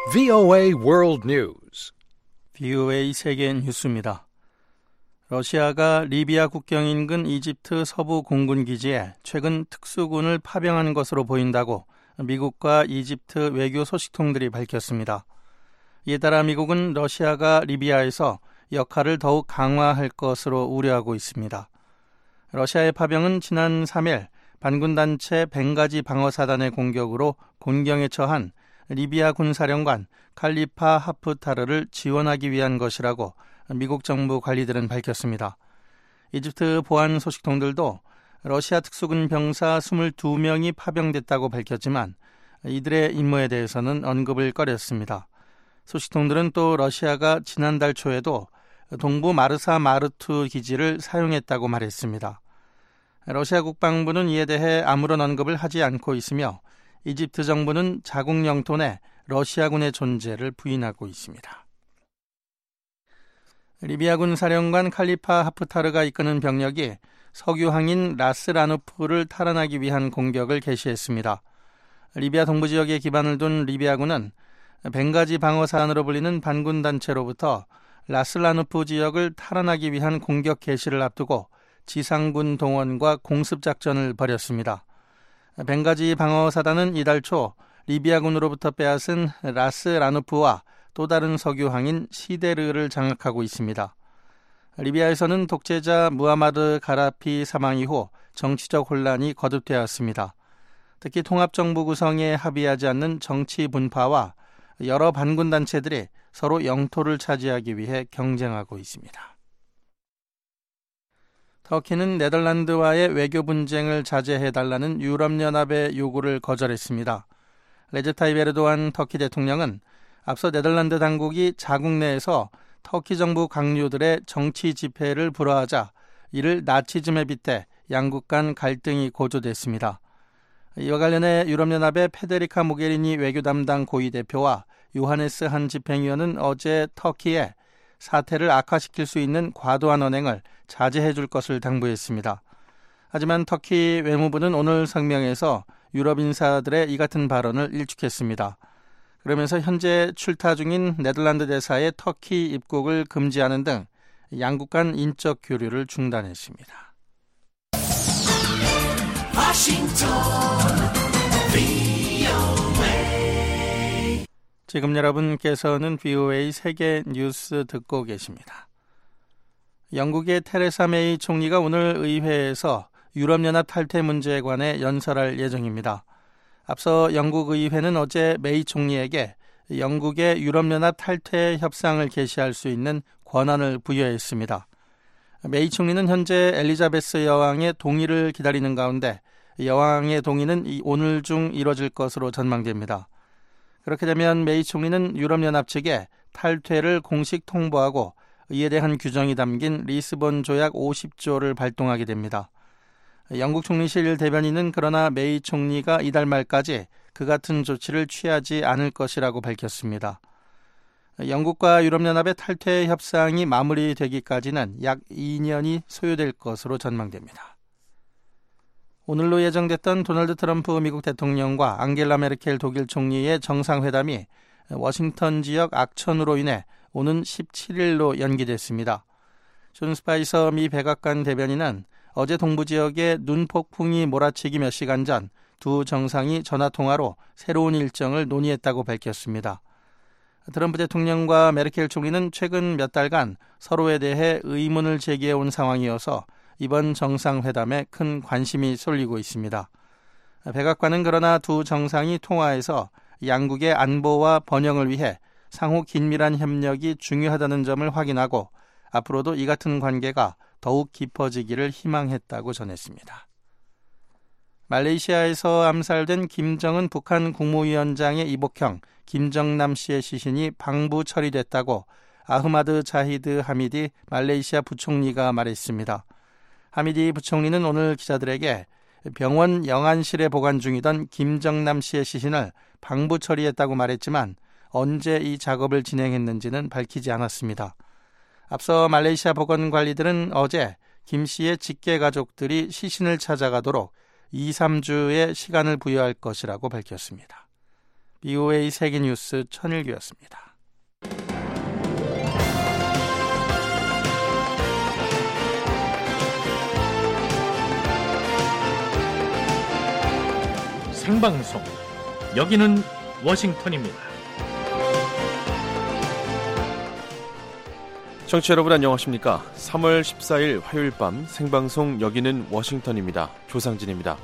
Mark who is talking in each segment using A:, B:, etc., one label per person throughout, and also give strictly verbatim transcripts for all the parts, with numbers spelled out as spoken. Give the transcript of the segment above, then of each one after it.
A: 브이오에이 World News.
B: 브이오에이 세계 뉴스입니다. 러시아가 리비아 국경 인근 이집트 서부 공군 기지에 최근 특수군을 파병한 것으로 보인다고 미국과 이집트 외교 소식통들이 밝혔습니다. 이에 따라 미국은 러시아가 리비아에서 역할을 더욱 강화할 것으로 우려하고 있습니다. 러시아의 파병은 지난 삼 일 반군단체 벵가지 방어사단의 공격으로 곤경에 처한 리비아 군사령관 칼리파 하프타르를 지원하기 위한 것이라고 미국 정부 관리들은 밝혔습니다. 이집트 보안 소식통들도 러시아 특수군 병사 이십이 명이 파병됐다고 밝혔지만 이들의 임무에 대해서는 언급을 꺼렸습니다. 소식통들은 또 러시아가 지난달 초에도 동부 마르사 마르투 기지를 사용했다고 말했습니다. 러시아 국방부는 이에 대해 아무런 언급을 하지 않고 있으며 이집트 정부는 자국 영토 내 러시아군의 존재를 부인하고 있습니다. 리비아군 사령관 칼리파 하프타르가 이끄는 병력이 석유항인 라스라누프를 탈환하기 위한 공격을 개시했습니다. 리비아 동부 지역에 기반을 둔 리비아군은 벵가지 방어사단으로 불리는 반군단체로부터 라스라누프 지역을 탈환하기 위한 공격 개시를 앞두고 지상군 동원과 공습작전을 벌였습니다. 벵가지 방어사단은 이달 초 리비아군으로부터 빼앗은 라스라누프와 또 다른 석유항인 시데르를 장악하고 있습니다. 리비아에서는 독재자 무하마드 가라피 사망 이후 정치적 혼란이 거듭되었습니다. 특히 통합정부 구성에 합의하지 않는 정치 분파와 여러 반군단체들이 서로 영토를 차지하기 위해 경쟁하고 있습니다. 터키는 네덜란드와의 외교 분쟁을 자제해달라는 유럽연합의 요구를 거절했습니다. 레제 타입 에르도안 터키 대통령은 앞서 네덜란드 당국이 자국 내에서 터키 정부 강요들의 정치 집회를 불허하자 이를 나치즘에 빗대 양국 간 갈등이 고조됐습니다. 이와 관련해 유럽연합의 페데리카 모게리니 외교 담당 고위 대표와 요하네스 한 집행위원은 어제 터키에 사태를 악화시킬 수 있는 과도한 언행을 자제해 줄 것을 당부했습니다. 하지만 터키 외무부는 오늘 성명에서 유럽 인사들의 이 같은 발언을 일축했습니다. 그러면서 현재 출타 중인 네덜란드 대사의 터키 입국을 금지하는 등 양국 간 인적 교류를 중단했습니다.
C: 워싱턴 브이오에이.
B: 지금 여러분께서는 브이오에이 세계 뉴스 듣고 계십니다. 영국의 테레사 메이 총리가 오늘 의회에서 유럽연합 탈퇴 문제에 관해 연설할 예정입니다. 앞서 영국 의회는 어제 메이 총리에게 영국의 유럽연합 탈퇴 협상을 개시할 수 있는 권한을 부여했습니다. 메이 총리는 현재 엘리자베스 여왕의 동의를 기다리는 가운데 여왕의 동의는 오늘 중 이뤄질 것으로 전망됩니다. 그렇게 되면 메이 총리는 유럽연합 측에 탈퇴를 공식 통보하고 이에 대한 규정이 담긴 리스본 조약 오십 조를 발동하게 됩니다. 영국 총리실 대변인은 그러나 메이 총리가 이달 말까지 그 같은 조치를 취하지 않을 것이라고 밝혔습니다. 영국과 유럽연합의 탈퇴 협상이 마무리되기까지는 약 이 년이 소요될 것으로 전망됩니다. 오늘로 예정됐던 도널드 트럼프 미국 대통령과 앙겔라 메르켈 독일 총리의 정상회담이 워싱턴 지역 악천후로 인해 오는 십칠 일로 연기됐습니다. 존 스파이서 미 백악관 대변인은 어제 동부 지역에 눈폭풍이 몰아치기 몇 시간 전 두 정상이 전화통화로 새로운 일정을 논의했다고 밝혔습니다. 트럼프 대통령과 메르켈 총리는 최근 몇 달간 서로에 대해 의문을 제기해온 상황이어서 이번 정상회담에 큰 관심이 쏠리고 있습니다. 백악관은 그러나 두 정상이 통화에서 양국의 안보와 번영을 위해 상호 긴밀한 협력이 중요하다는 점을 확인하고 앞으로도 이 같은 관계가 더욱 깊어지기를 희망했다고 전했습니다. 말레이시아에서 암살된 김정은 북한 국무위원장의 이복형 김정남 씨의 시신이 방부 처리됐다고 아흐마드 자히드 하미디 말레이시아 부총리가 말했습니다. 하미디 부총리는 오늘 기자들에게 병원 영안실에 보관 중이던 김정남 씨의 시신을 방부 처리했다고 말했지만 언제 이 작업을 진행했는지는 밝히지 않았습니다. 앞서 말레이시아 보건관리들은 어제 김 씨의 직계 가족들이 시신을 찾아가도록 이, 삼 주의 시간을 부여할 것이라고 밝혔습니다. 비오에이 세계뉴스 천일규였습니다.
C: 생방송, 여기는 워싱턴입니다.
D: 청취자 여러분 안녕하십니까? 삼월 십사일 화요일 밤 생방송 여기는 워싱턴입니다. 조상진입니다.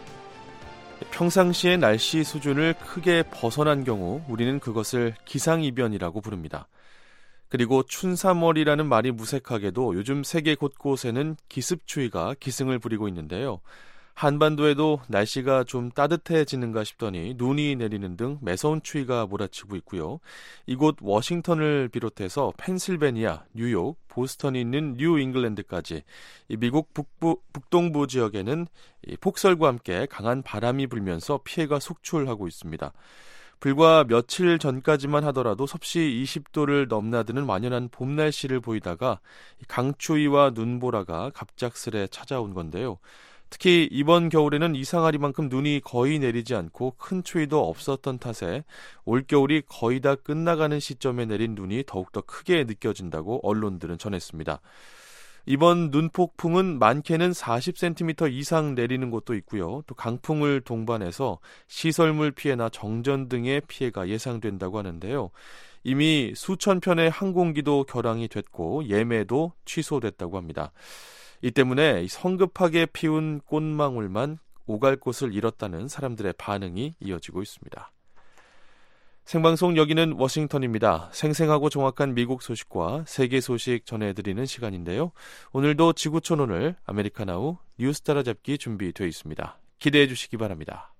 D: 평상시의 날씨 수준을 크게 벗어난 경우 우리는 그것을 기상이변이라고 부릅니다. 그리고 춘삼월이라는 말이 무색하게도 요즘 세계 곳곳에는 기습추위가 기승을 부리고 있는데요. 한반도에도 날씨가 좀 따뜻해지는가 싶더니 눈이 내리는 등 매서운 추위가 몰아치고 있고요. 이곳 워싱턴을 비롯해서 펜실베니아, 뉴욕, 보스턴이 있는 뉴 잉글랜드까지 미국 북부, 북동부 지역에는 폭설과 함께 강한 바람이 불면서 피해가 속출하고 있습니다. 불과 며칠 전까지만 하더라도 섭씨 이십 도를 넘나드는 완연한 봄 날씨를 보이다가 강추위와 눈보라가 갑작스레 찾아온 건데요. 특히 이번 겨울에는 이상하리만큼 눈이 거의 내리지 않고 큰 추위도 없었던 탓에 올겨울이 거의 다 끝나가는 시점에 내린 눈이 더욱더 크게 느껴진다고 언론들은 전했습니다. 이번 눈폭풍은 많게는 사십 센티미터 이상 내리는 곳도 있고요. 또 강풍을 동반해서 시설물 피해나 정전 등의 피해가 예상된다고 하는데요. 이미 수천 편의 항공기도 결항이 됐고 예매도 취소됐다고 합니다. 이 때문에 성급하게 피운 꽃망울만 오갈 곳을 잃었다는 사람들의 반응이 이어지고 있습니다. 생방송 여기는 워싱턴입니다. 생생하고 정확한 미국 소식과 세계 소식 전해드리는 시간인데요. 오늘도 지구촌오늘 아메리카나우 뉴스 따라잡기 준비되어 있습니다. 기대해 주시기 바랍니다.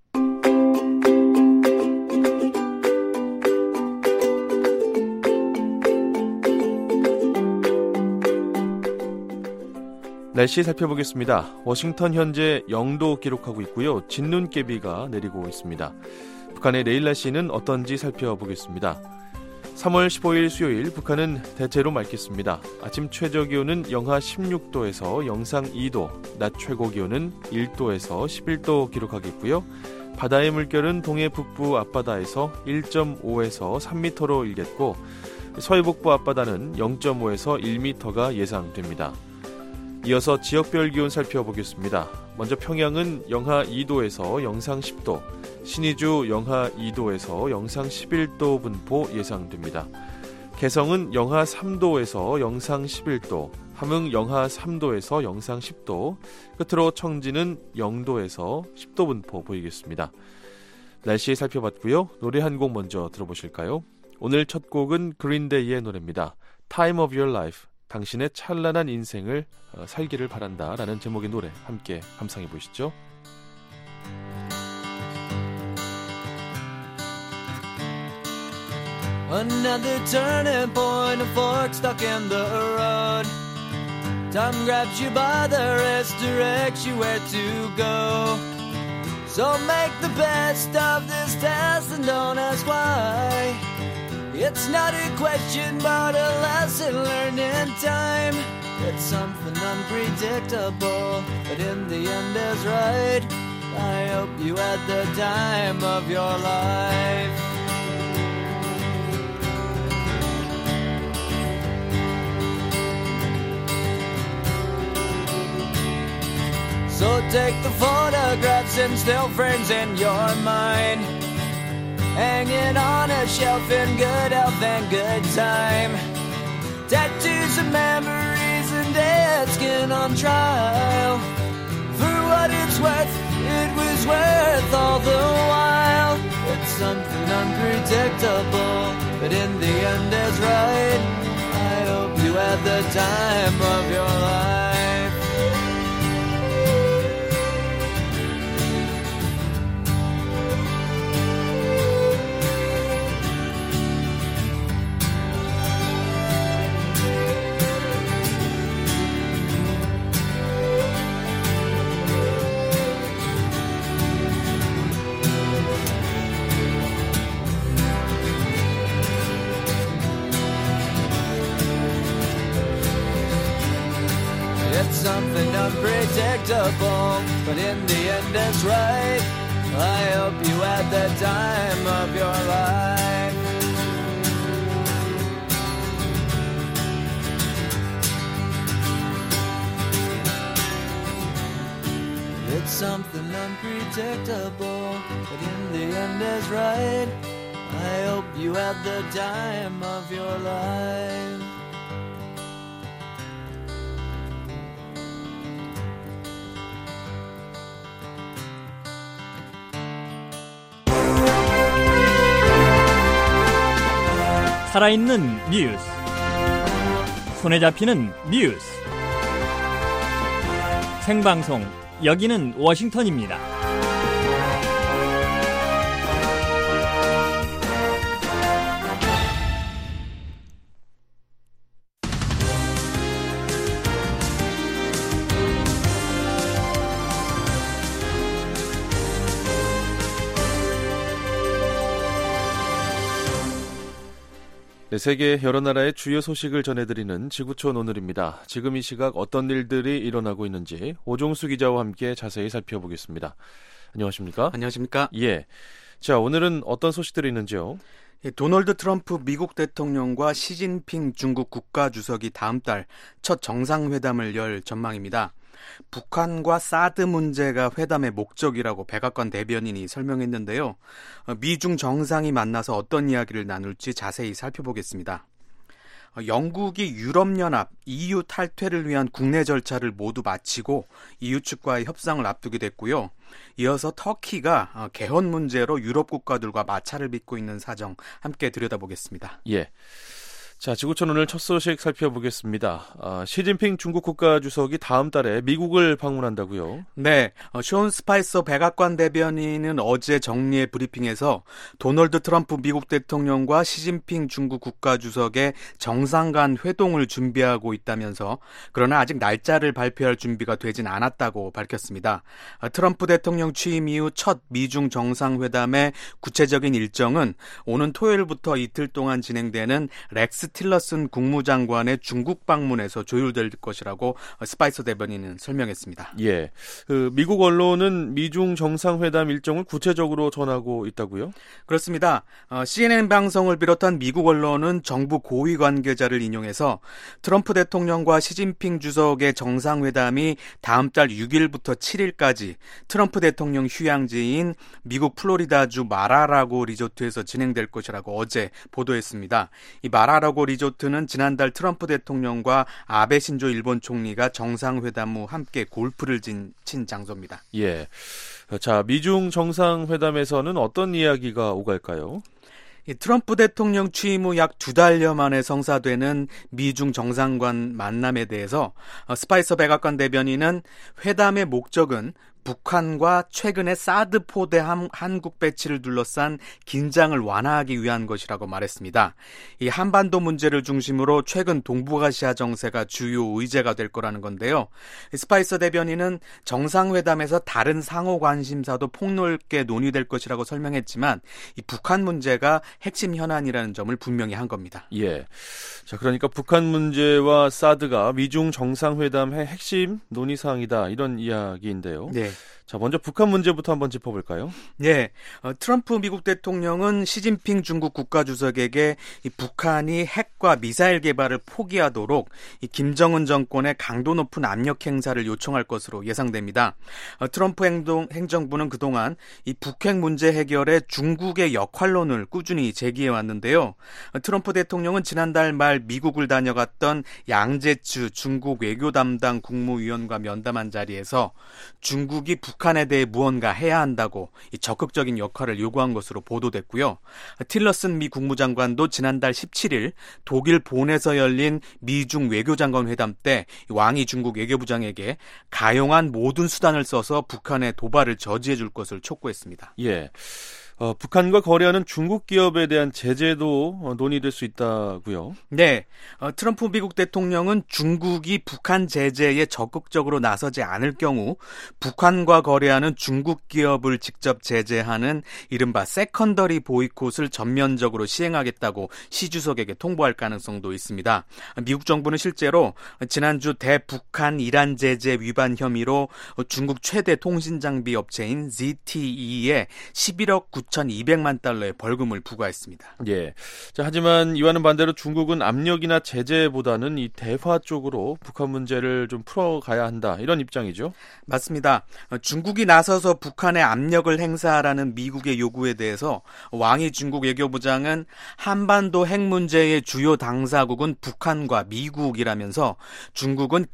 D: 날씨 살펴보겠습니다. 워싱턴 현재 영도 기록하고 있고요. 진눈깨비가 내리고 있습니다. 북한의 내일 날씨는 어떤지 살펴보겠습니다. 삼월 십오일 수요일 북한은 대체로 맑겠습니다. 아침 최저기온은 영하 십육 도에서 영상 이 도, 낮 최고기온은 일 도에서 십일 도 기록하겠고요. 바다의 물결은 동해 북부 앞바다에서 일 점 오에서 삼 미터로 일겠고 서해 북부 앞바다는 영 점 오에서 일 미터가 예상됩니다. 이어서 지역별 기온 살펴보겠습니다. 먼저 평양은 영하 이 도에서 영상 십 도, 신의주 영하 이 도에서 영상 십일 도 분포 예상됩니다. 개성은 영하 삼 도에서 영상 십일 도, 함흥 영하 삼 도에서 영상 십 도, 끝으로 청진은 영 도에서 십 도 분포 보이겠습니다. 날씨 살펴봤고요. 노래 한 곡 먼저 들어보실까요? 오늘 첫 곡은 그린데이의 노래입니다. Time of Your Life. 당신의 찬란한 인생을 살기를 바란다 라는 제목의 노래 함께 감상해 보시죠.
E: Another turning point, a fork stuck in the road. Time grabs you by the wrist, directs you where to go. So make the best of this test and don't ask why. It's not a question, but a lesson learned in time. It's something unpredictable, but in the end is right. I hope you had the time of your life. So take the photographs and still frames in your mind, hanging on a shelf in good health and good time. Tattoos of memories and dead skin on trial. For what it's worth, it was worth all the while. It's something unpredictable, but in the end is right. I hope you had the time of your life. It's something unpredictable, but in the end it's right. I hope you had the time of your life. It's something unpredictable, but in the end is right. I hope you had the time of your life.
C: 살아있는 뉴스, 손에 잡히는 뉴스, 생방송, 여기는 워싱턴입니다.
D: 네, 세계 여러 나라의 주요 소식을 전해드리는 지구촌 오늘입니다. 지금 이 시각 어떤 일들이 일어나고 있는지 오종수 기자와 함께 자세히 살펴보겠습니다. 안녕하십니까?
B: 안녕하십니까?
D: 예. 자, 오늘은 어떤 소식들이 있는지요?
B: 예, 도널드 트럼프 미국 대통령과 시진핑 중국 국가주석이 다음 달 첫 정상회담을 열 전망입니다. 북한과 사드 문제가 회담의 목적이라고 백악관 대변인이 설명했는데요. 미중 정상이 만나서 어떤 이야기를 나눌지 자세히 살펴보겠습니다. 영국이 유럽연합 이유 탈퇴를 위한 국내 절차를 모두 마치고 이유 측과의 협상을 앞두게 됐고요. 이어서 터키가 개헌 문제로 유럽 국가들과 마찰을 빚고 있는 사정 함께 들여다보겠습니다.
D: 예. 자, 지구촌 오늘 첫 소식 살펴보겠습니다. 아, 시진핑 중국 국가주석이 다음 달에 미국을 방문한다고요?
B: 네, 어, 숀 스파이서 백악관 대변인은 어제 정례 브리핑에서 도널드 트럼프 미국 대통령과 시진핑 중국 국가주석의 정상 간 회동을 준비하고 있다면서 그러나 아직 날짜를 발표할 준비가 되진 않았다고 밝혔습니다. 어, 트럼프 대통령 취임 이후 첫 미중 정상회담의 구체적인 일정은 오는 토요일부터 이틀 동안 진행되는 렉스 틸러슨 국무장관의 중국 방문에서 조율될 것이라고 스파이서 대변인은 설명했습니다.
D: 예, 그 미국 언론은 미중 정상회담 일정을 구체적으로 전하고 있다고요?
B: 그렇습니다. 어, 씨엔엔 방송을 비롯한 미국 언론은 정부 고위 관계자를 인용해서 트럼프 대통령과 시진핑 주석의 정상회담이 다음 달 육 일부터 칠 일까지 트럼프 대통령 휴양지인 미국 플로리다주 마라라고 리조트에서 진행될 것이라고 어제 보도했습니다. 이 마라라고 리조트는 지난달 트럼프 대통령과 아베 신조 일본 총리가 정상회담 후 함께 골프를 친, 친 장소입니다.
D: 예. 자, 미중 정상회담에서는 어떤 이야기가 오갈까요?
B: 트럼프 대통령 취임 후 약 두 달여 만에 성사되는 미중 정상간 만남에 대해서 스파이서 백악관 대변인은 회담의 목적은 북한과 최근에 사드 포대 한국 배치를 둘러싼 긴장을 완화하기 위한 것이라고 말했습니다. 이 한반도 문제를 중심으로 최근 동북아시아 정세가 주요 의제가 될 거라는 건데요. 스파이서 대변인은 정상회담에서 다른 상호 관심사도 폭넓게 논의될 것이라고 설명했지만 이 북한 문제가 핵심 현안이라는 점을 분명히 한 겁니다.
D: 예. 자, 그러니까 북한 문제와 사드가 미중 정상회담의 핵심 논의사항이다, 이런 이야기인데요.
B: 네.
D: 자, 먼저 북한 문제부터 한번 짚어볼까요?
B: 네, 어, 트럼프 미국 대통령은 시진핑 중국 국가주석에게 이 북한이 핵과 미사일 개발을 포기하도록 이 김정은 정권의 강도 높은 압력 행사를 요청할 것으로 예상됩니다. 어, 트럼프 행동, 행정부는 그동안 이 북핵 문제 해결에 중국의 역할론을 꾸준히 제기해 왔는데요. 어, 트럼프 대통령은 지난달 말 미국을 다녀갔던 양제츠 중국 외교 담당 국무위원과 면담한 자리에서 중국이 북 북한에 대해 무언가 해야 한다고 적극적인 역할을 요구한 것으로 보도됐고요. 틸러슨 미 국무장관도 지난달 십칠 일 독일 본에서 열린 미중 외교장관 회담 때 왕이 중국 외교부장에게 가용한 모든 수단을 써서 북한의 도발을 저지해 줄 것을 촉구했습니다.
D: 예. 어, 북한과 거래하는 중국 기업에 대한 제재도 어, 논의될 수 있다고요?
F: 네, 어, 트럼프 미국 대통령은 중국이 북한 제재에 적극적으로 나서지 않을 경우 북한과 거래하는 중국 기업을 직접 제재하는 이른바 세컨더리 보이콧을 전면적으로 시행하겠다고 시 주석에게 통보할 가능성도 있습니다. 미국 정부는 실제로 지난주 대북한 이란 제재 위반 혐의로 중국 최대 통신장비 업체인 지티이에 십일억 구천이백만 달러의 벌금을 부과했습니다.
D: 예. 자, 하지만 이와는 반대로 중국은 압력이나 제재보다는 이 대화 쪽으로 북한 문제를 좀 풀어가야 한다. 이런 입장이죠.
F: 맞습니다. 중국이 나서서 북한에 압력을 행사하라는 미국의 요구에 대해서 왕이 중국 외교부장은 한반도 핵 문제의 주요 당사국은 북한과 미국이라면서 중국은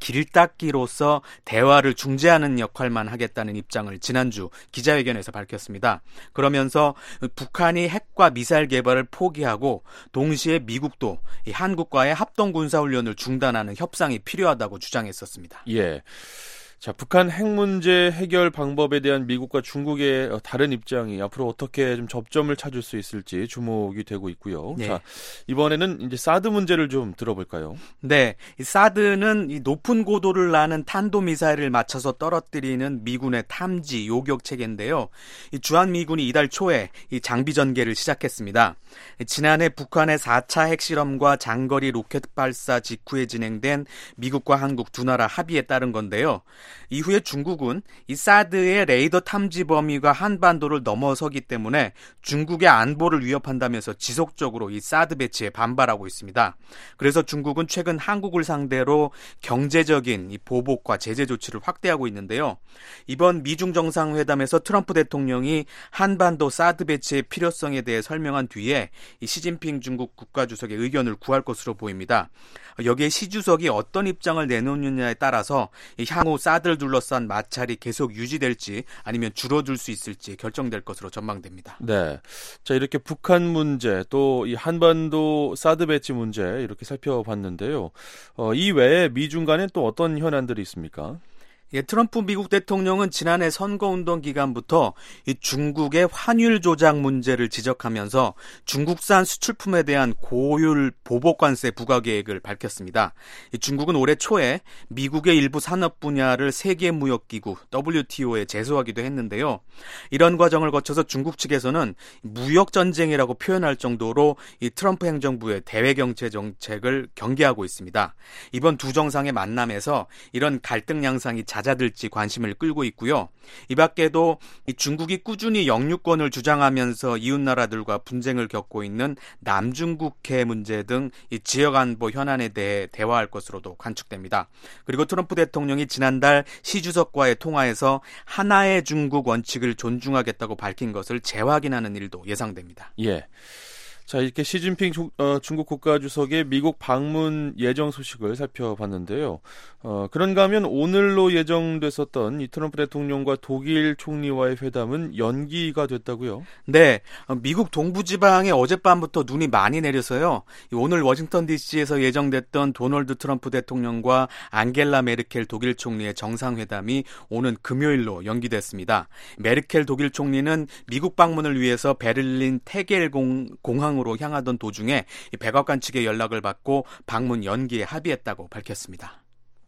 F: 길닦기로서 대화를 중재하는 역할만 하겠다는 입장을 지난주 기자회견에서 밝혔습니다. 그러면서 북한이 핵과 미사일 개발을 포기하고 동시에 미국도 이 한국과의 합동군사훈련을 중단하는 협상이 필요하다고 주장했었습니다.
D: 예. 자, 북한 핵 문제 해결 방법에 대한 미국과 중국의 다른 입장이 앞으로 어떻게 좀 접점을 찾을 수 있을지 주목이 되고 있고요.
F: 네.
D: 자, 이번에는 이제 사드 문제를 좀 들어볼까요?
F: 네, 이 사드는 이 높은 고도를 나는 탄도미사일을 맞춰서 떨어뜨리는 미군의 탐지 요격 체계인데요. 이 주한미군이 이달 초에 이 장비 전개를 시작했습니다. 지난해 북한의 사 차 핵실험과 장거리 로켓 발사 직후에 진행된 미국과 한국 두 나라 합의에 따른 건데요. 이후에 중국은 이 사드의 레이더 탐지 범위가 한반도를 넘어서기 때문에 중국의 안보를 위협한다면서 지속적으로 이 사드 배치에 반발하고 있습니다. 그래서 중국은 최근 한국을 상대로 경제적인 이 보복과 제재 조치를 확대하고 있는데요. 이번 미중 정상회담에서 트럼프 대통령이 한반도 사드 배치의 필요성에 대해 설명한 뒤에 이 시진핑 중국 국가주석의 의견을 구할 것으로 보입니다. 여기에 시 주석이 어떤 입장을 내놓느냐에 따라서 이 향후 사드를 둘러싼 마찰이 계속 유지될지 아니면 줄어들 수 있을지 결정될 것으로 전망됩니다.
D: 네. 자, 이렇게 북한 문제 또 이 한반도 사드 배치 문제 이렇게 살펴봤는데요. 어, 이 외에 미중 간에 또 어떤 현안들이 있습니까?
F: 예, 트럼프 미국 대통령은 지난해 선거운동 기간부터 이 중국의 환율 조작 문제를 지적하면서 중국산 수출품에 대한 고율 보복관세 부과 계획을 밝혔습니다. 이 중국은 올해 초에 미국의 일부 산업 분야를 세계무역기구 더블유티오에 제소하기도 했는데요. 이런 과정을 거쳐서 중국 측에서는 무역전쟁이라고 표현할 정도로 이 트럼프 행정부의 대외경제 정책을 경계하고 있습니다. 이번 두 정상의 만남에서 이런 갈등 양상이 잦아들지 관심을 끌고 있고요. 이 밖에도 중국이 꾸준히 영유권을 주장하면서 이웃나라들과 분쟁을 겪고 있는 남중국해 문제 등 이 지역 안보 현안에 대해 대화할 것으로도 관측됩니다. 그리고 트럼프 대통령이 지난달 시 주석과의 통화에서 하나의 중국 원칙을 존중하겠다고 밝힌 것을 재확인하는 일도 예상됩니다.
D: 예. 자, 이렇게 시진핑 주, 어, 중국 국가주석의 미국 방문 예정 소식을 살펴봤는데요. 어, 그런가 하면 오늘로 예정됐었던 이 트럼프 대통령과 독일 총리와의 회담은 연기가 됐다고요?
F: 네, 미국 동부지방에 어젯밤부터 눈이 많이 내려서요. 오늘 워싱턴 디씨에서 예정됐던 도널드 트럼프 대통령과 앙겔라 메르켈 독일 총리의 정상회담이 오는 금요일로 연기됐습니다. 메르켈 독일 총리는 미국 방문을 위해서 베를린 테겔 공, 공항으로 향하던 도중에 백악관 측의 연락을 받고 방문 연기에 합의했다고 밝혔습니다.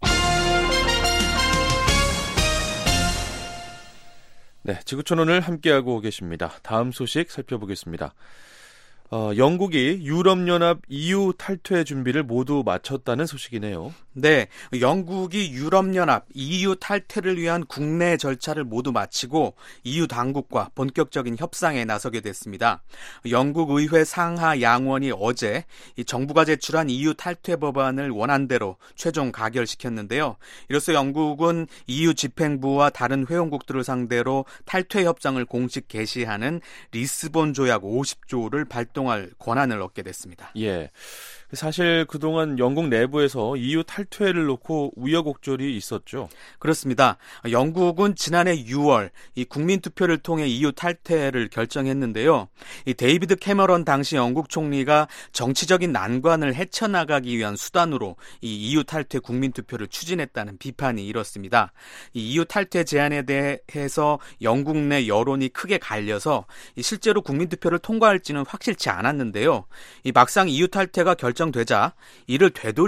D: 네, 지구촌오늘 함께하고 계십니다. 다음 소식 살펴보겠습니다. 어, 영국이 유럽연합 이유 탈퇴 준비를 모두 마쳤다는 소식이네요.
F: 네, 영국이 유럽연합 이유 탈퇴를 위한 국내 절차를 모두 마치고 이유 당국과 본격적인 협상에 나서게 됐습니다. 영국 의회 상하 양원이 어제 이 정부가 제출한 이유 탈퇴 법안을 원안대로 최종 가결시켰는데요. 이로써 영국은 이유 집행부와 다른 회원국들을 상대로 탈퇴 협상을 공식 개시하는 리스본 조약 오십 조를 발동할 권한을 얻게 됐습니다.
D: 예. 사실 그동안 영국 내부에서 이유 탈퇴를 놓고 우여곡절이 있었죠.
F: 그렇습니다. 영국은 지난해 유월 이 국민투표를 통해 이유 탈퇴를 결정했는데요. 이 데이비드 캐머런 당시 영국 총리가 정치적인 난관을 헤쳐나가기 위한 수단으로 이 이유 탈퇴 국민투표를 추진했다는 비판이 일었습니다. 이 이유 탈퇴 제안에 대해서 영국 내 여론이 크게 갈려서 실제로 국민투표를 통과할지는 확실치 않았는데요. 이 막상 이유 탈퇴가 결정되자 이를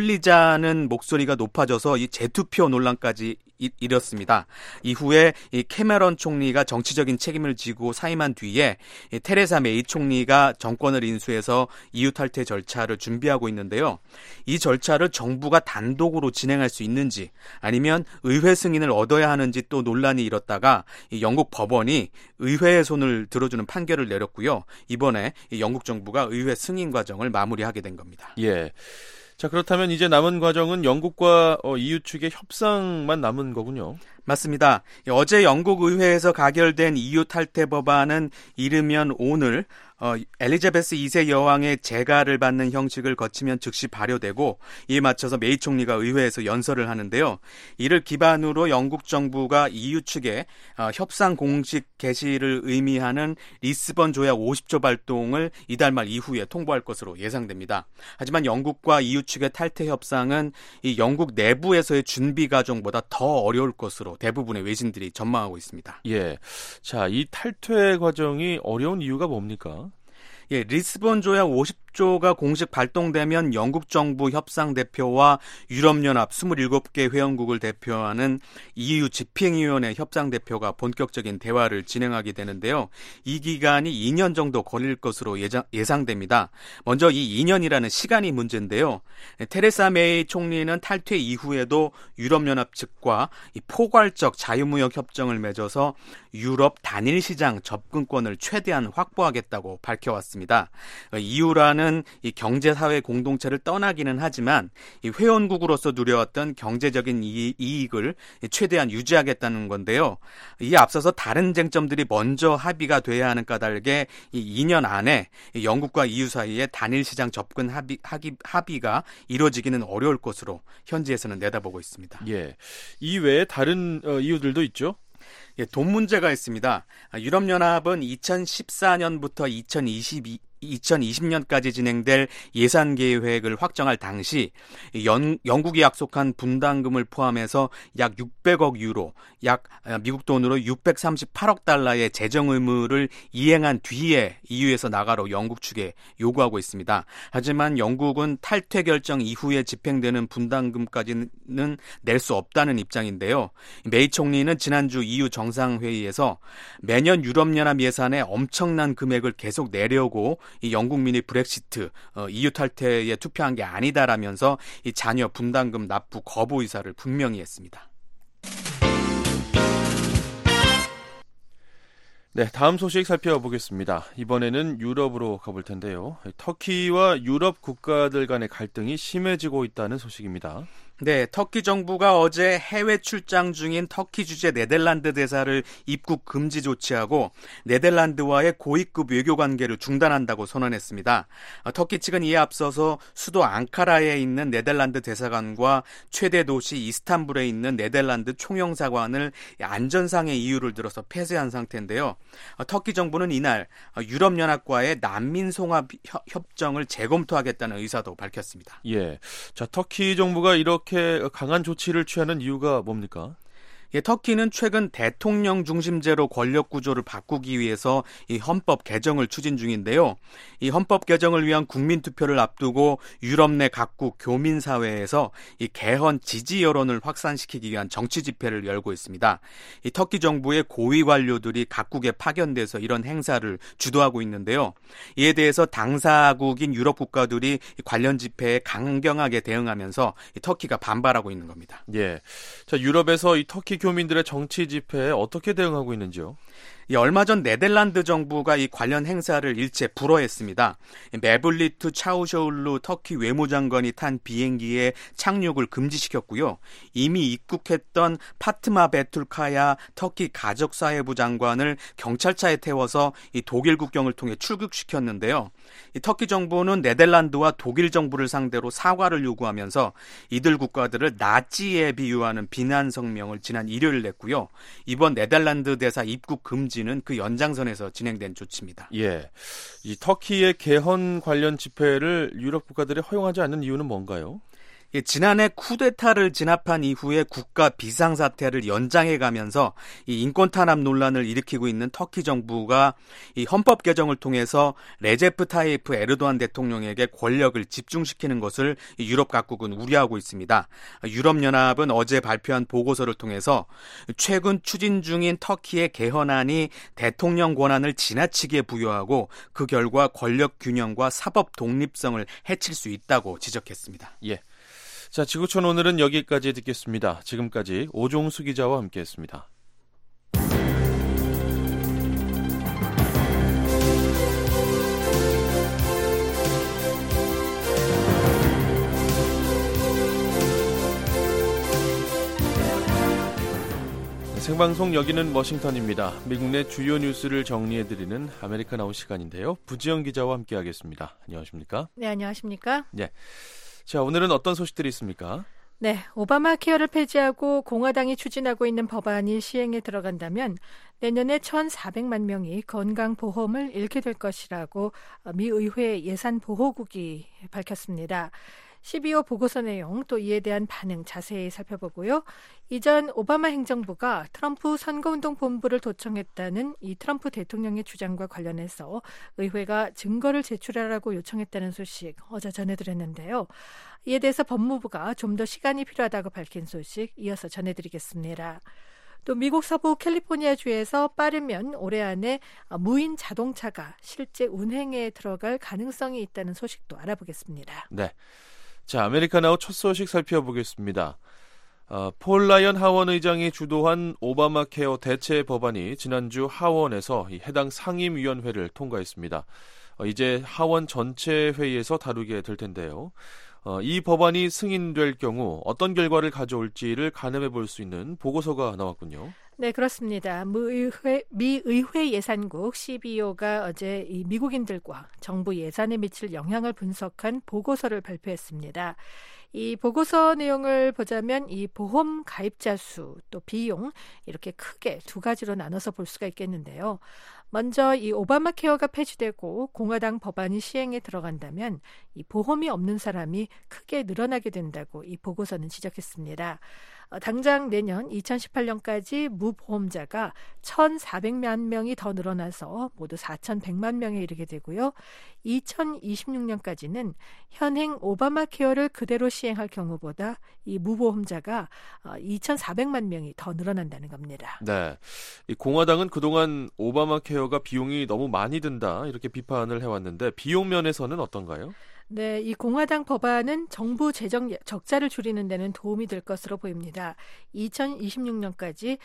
F: 되돌리자는 목소리가 높아져서 이 재투표 논란까지 이뤘습니다. 이후에 이 캐머런 총리가 정치적인 책임을 지고 사임한 뒤에 이 테레사 메이 총리가 정권을 인수해서 이유 탈퇴 절차를 준비하고 있는데요. 이 절차를 정부가 단독으로 진행할 수 있는지 아니면 의회 승인을 얻어야 하는지 또 논란이 일었다가 이 영국 법원이 의회의 손을 들어주는 판결을 내렸고요. 이번에 이 영국 정부가 의회 승인 과정을 마무리하게 된 겁니다.
D: 예. 자, 그렇다면 이제 남은 과정은 영국과 어, 이유 측의 협상만 남은 거군요.
F: 맞습니다. 어제 영국 의회에서 가결된 이유 탈퇴 법안은 이르면 오늘 어, 엘리자베스 이 세 여왕의 재가를 받는 형식을 거치면 즉시 발효되고 이에 맞춰서 메이 총리가 의회에서 연설을 하는데요. 이를 기반으로 영국 정부가 이유 측에 어, 협상 공식 개시를 의미하는 리스본 조약 오십 조 발동을 이달 말 이후에 통보할 것으로 예상됩니다. 하지만 영국과 이유 측의 탈퇴 협상은 이 영국 내부에서의 준비 과정보다 더 어려울 것으로 대부분의 외신들이 전망하고 있습니다.
D: 예. 자, 이 탈퇴 과정이 어려운 이유가 뭡니까?
F: 예, 리스본 조약 오십 조가 공식 발동되면 영국 정부 협상 대표와 유럽연합 이십칠 개 회원국을 대표하는 이유 집행위원회 협상 대표가 본격적인 대화를 진행하게 되는데요. 이 기간이 이 년 정도 걸릴 것으로 예상, 예상됩니다. 먼저 이 이 년이라는 시간이 문제인데요. 테레사 메이 총리는 탈퇴 이후에도 유럽연합 측과 이 포괄적 자유무역 협정을 맺어서 유럽 단일 시장 접근권을 최대한 확보하겠다고 밝혀왔습니다. 이유라는 이 경제사회 공동체를 떠나기는 하지만 이 회원국으로서 누려왔던 경제적인 이익을 최대한 유지하겠다는 건데요. 이에 앞서서 다른 쟁점들이 먼저 합의가 돼야 하는 까닭에 이 이 년 안에 영국과 이유 사이에 단일 시장 접근 합의, 합의가 이루어지기는 어려울 것으로 현지에서는 내다보고 있습니다.
D: 예, 이 외에 다른 어, 이유들도 있죠?
F: 예, 돈 문제가 있습니다. 유럽연합은 이천십사 년부터 이천이십이 이천이십 년까지 진행될 예산 계획을 확정할 당시 연, 영국이 약속한 분담금을 포함해서 약 육백억 유로, 약 미국 돈으로 육백삼십팔억 달러의 재정 의무를 이행한 뒤에 이유에서 나가러 영국 측에 요구하고 있습니다. 하지만 영국은 탈퇴 결정 이후에 집행되는 분담금까지는 낼 수 없다는 입장인데요. 메이 총리는 지난주 이유 정상회의에서 매년 유럽연합 예산에 엄청난 금액을 계속 내려고 이 영국민이 브렉시트, 어, 이유 탈퇴에 투표한 게 아니다라면서 이 자녀 분담금 납부 거부 의사를 분명히 했습니다.
D: 네, 다음 소식 살펴보겠습니다. 이번에는 유럽으로 가볼 텐데요. 터키와 유럽 국가들 간의 갈등이 심해지고 있다는 소식입니다.
F: 네, 터키 정부가 어제 해외 출장 중인 터키 주재 네덜란드 대사를 입국 금지 조치하고 네덜란드와의 고위급 외교 관계를 중단한다고 선언했습니다. 터키 측은 이에 앞서서 수도 앙카라에 있는 네덜란드 대사관과 최대 도시 이스탄불에 있는 네덜란드 총영사관을 안전상의 이유를 들어서 폐쇄한 상태인데요. 터키 정부는 이날 유럽연합과의 난민 송합 협정을 재검토하겠다는 의사도 밝혔습니다.
D: 예, 자, 터키 정부가 이렇게 이렇게 강한 조치를 취하는 이유가 뭡니까?
F: 예, 터키는 최근 대통령 중심제로 권력 구조를 바꾸기 위해서 이 헌법 개정을 추진 중인데요. 이 헌법 개정을 위한 국민 투표를 앞두고 유럽 내 각국 교민 사회에서 이 개헌 지지 여론을 확산시키기 위한 정치 집회를 열고 있습니다. 이 터키 정부의 고위 관료들이 각국에 파견돼서 이런 행사를 주도하고 있는데요. 이에 대해서 당사국인 유럽 국가들이 관련 집회에 강경하게 대응하면서 이 터키가 반발하고 있는 겁니다.
D: 예, 자, 유럽에서 이 터키 교민들의 정치 집회에 어떻게 대응하고 있는지요?
F: 이 얼마 전 네덜란드 정부가 이 관련 행사를 일체 불허했습니다. 메블리트 차우셔울루 터키 외무장관이 탄 비행기의 착륙을 금지시켰고요. 이미 입국했던 파트마 베툴카야 터키 가족사회부 장관을 경찰차에 태워서 이 독일 국경을 통해 출국시켰는데요. 이 터키 정부는 네덜란드와 독일 정부를 상대로 사과를 요구하면서 이들 국가들을 나치에 비유하는 비난 성명을 지난 일요일 냈고요. 이번 네덜란드 대사 입국 금지는 그 연장선에서 진행된 조치입니다.
D: 예, 이 터키의 개헌 관련 집회를 유럽 국가들이 허용하지 않는 이유는 뭔가요?
F: 예, 지난해 쿠데타를 진압한 이후에 국가 비상사태를 연장해가면서 이 인권 탄압 논란을 일으키고 있는 터키 정부가 이 헌법 개정을 통해서 레제프 타이프 에르도안 대통령에게 권력을 집중시키는 것을 유럽 각국은 우려하고 있습니다. 유럽연합은 어제 발표한 보고서를 통해서 최근 추진 중인 터키의 개헌안이 대통령 권한을 지나치게 부여하고 그 결과 권력 균형과 사법 독립성을 해칠 수 있다고 지적했습니다.
D: 예. 자, 지구촌 오늘은 여기까지 듣겠습니다. 지금까지 오종수 기자와 함께했습니다. 생방송 여기는 워싱턴입니다. 미국 내 주요 뉴스를 정리해드리는 아메리카 나우 시간인데요. 부지영 기자와 함께하겠습니다. 안녕하십니까?
G: 네, 안녕하십니까?
D: 네. 자, 오늘은 어떤 소식들이 있습니까?
G: 네, 오바마 케어를 폐지하고 공화당이 추진하고 있는 법안이 시행에 들어간다면 내년에 천사백만 명이 건강보험을 잃게 될 것이라고 미 의회 예산보호국이 밝혔습니다. 십이호 보고서 내용 또 이에 대한 반응 자세히 살펴보고요. 이전 오바마 행정부가 트럼프 선거운동 본부를 도청했다는 이 트럼프 대통령의 주장과 관련해서 의회가 증거를 제출하라고 요청했다는 소식 어제 전해드렸는데요. 이에 대해서 법무부가 좀 더 시간이 필요하다고 밝힌 소식 이어서 전해드리겠습니다. 또 미국 서부 캘리포니아주에서 빠르면 올해 안에 무인 자동차가 실제 운행에 들어갈 가능성이 있다는 소식도 알아보겠습니다.
D: 네. 자, 아메리카 나우 첫 소식 살펴보겠습니다. 어, 폴 라이언 하원 의장이 주도한 오바마 케어 대체 법안이 지난주 하원에서 이 해당 상임위원회를 통과했습니다. 어, 이제 하원 전체 회의에서 다루게 될 텐데요. 어, 이 법안이 승인될 경우 어떤 결과를 가져올지를 가늠해 볼 수 있는 보고서가 나왔군요.
G: 네, 그렇습니다. 미의회, 미의회 예산국 씨비오가 어제 이 미국인들과 정부 예산에 미칠 영향을 분석한 보고서를 발표했습니다. 이 보고서 내용을 보자면 이 보험 가입자 수 또 비용 이렇게 크게 두 가지로 나눠서 볼 수가 있겠는데요. 먼저 이 오바마 케어가 폐지되고 공화당 법안이 시행에 들어간다면 이 보험이 없는 사람이 크게 늘어나게 된다고 이 보고서는 지적했습니다. 당장 내년 이천십팔년까지 무보험자가 천사백만 명이 더 늘어나서 모두 사천백만 명에 이르게 되고요. 이천이십육년까지는 현행 오바마 케어를 그대로 시행할 경우보다 이 무보험자가 이천사백만 명이 더 늘어난다는 겁니다.
D: 네, 이 공화당은 그동안 오바마 케어가 비용이 너무 많이 든다 이렇게 비판을 해왔는데 비용 면에서는 어떤가요?
G: 네, 이 공화당 법안은 정부 재정 적자를 줄이는 데는 도움이 될 것으로 보입니다. 이천이십육년까지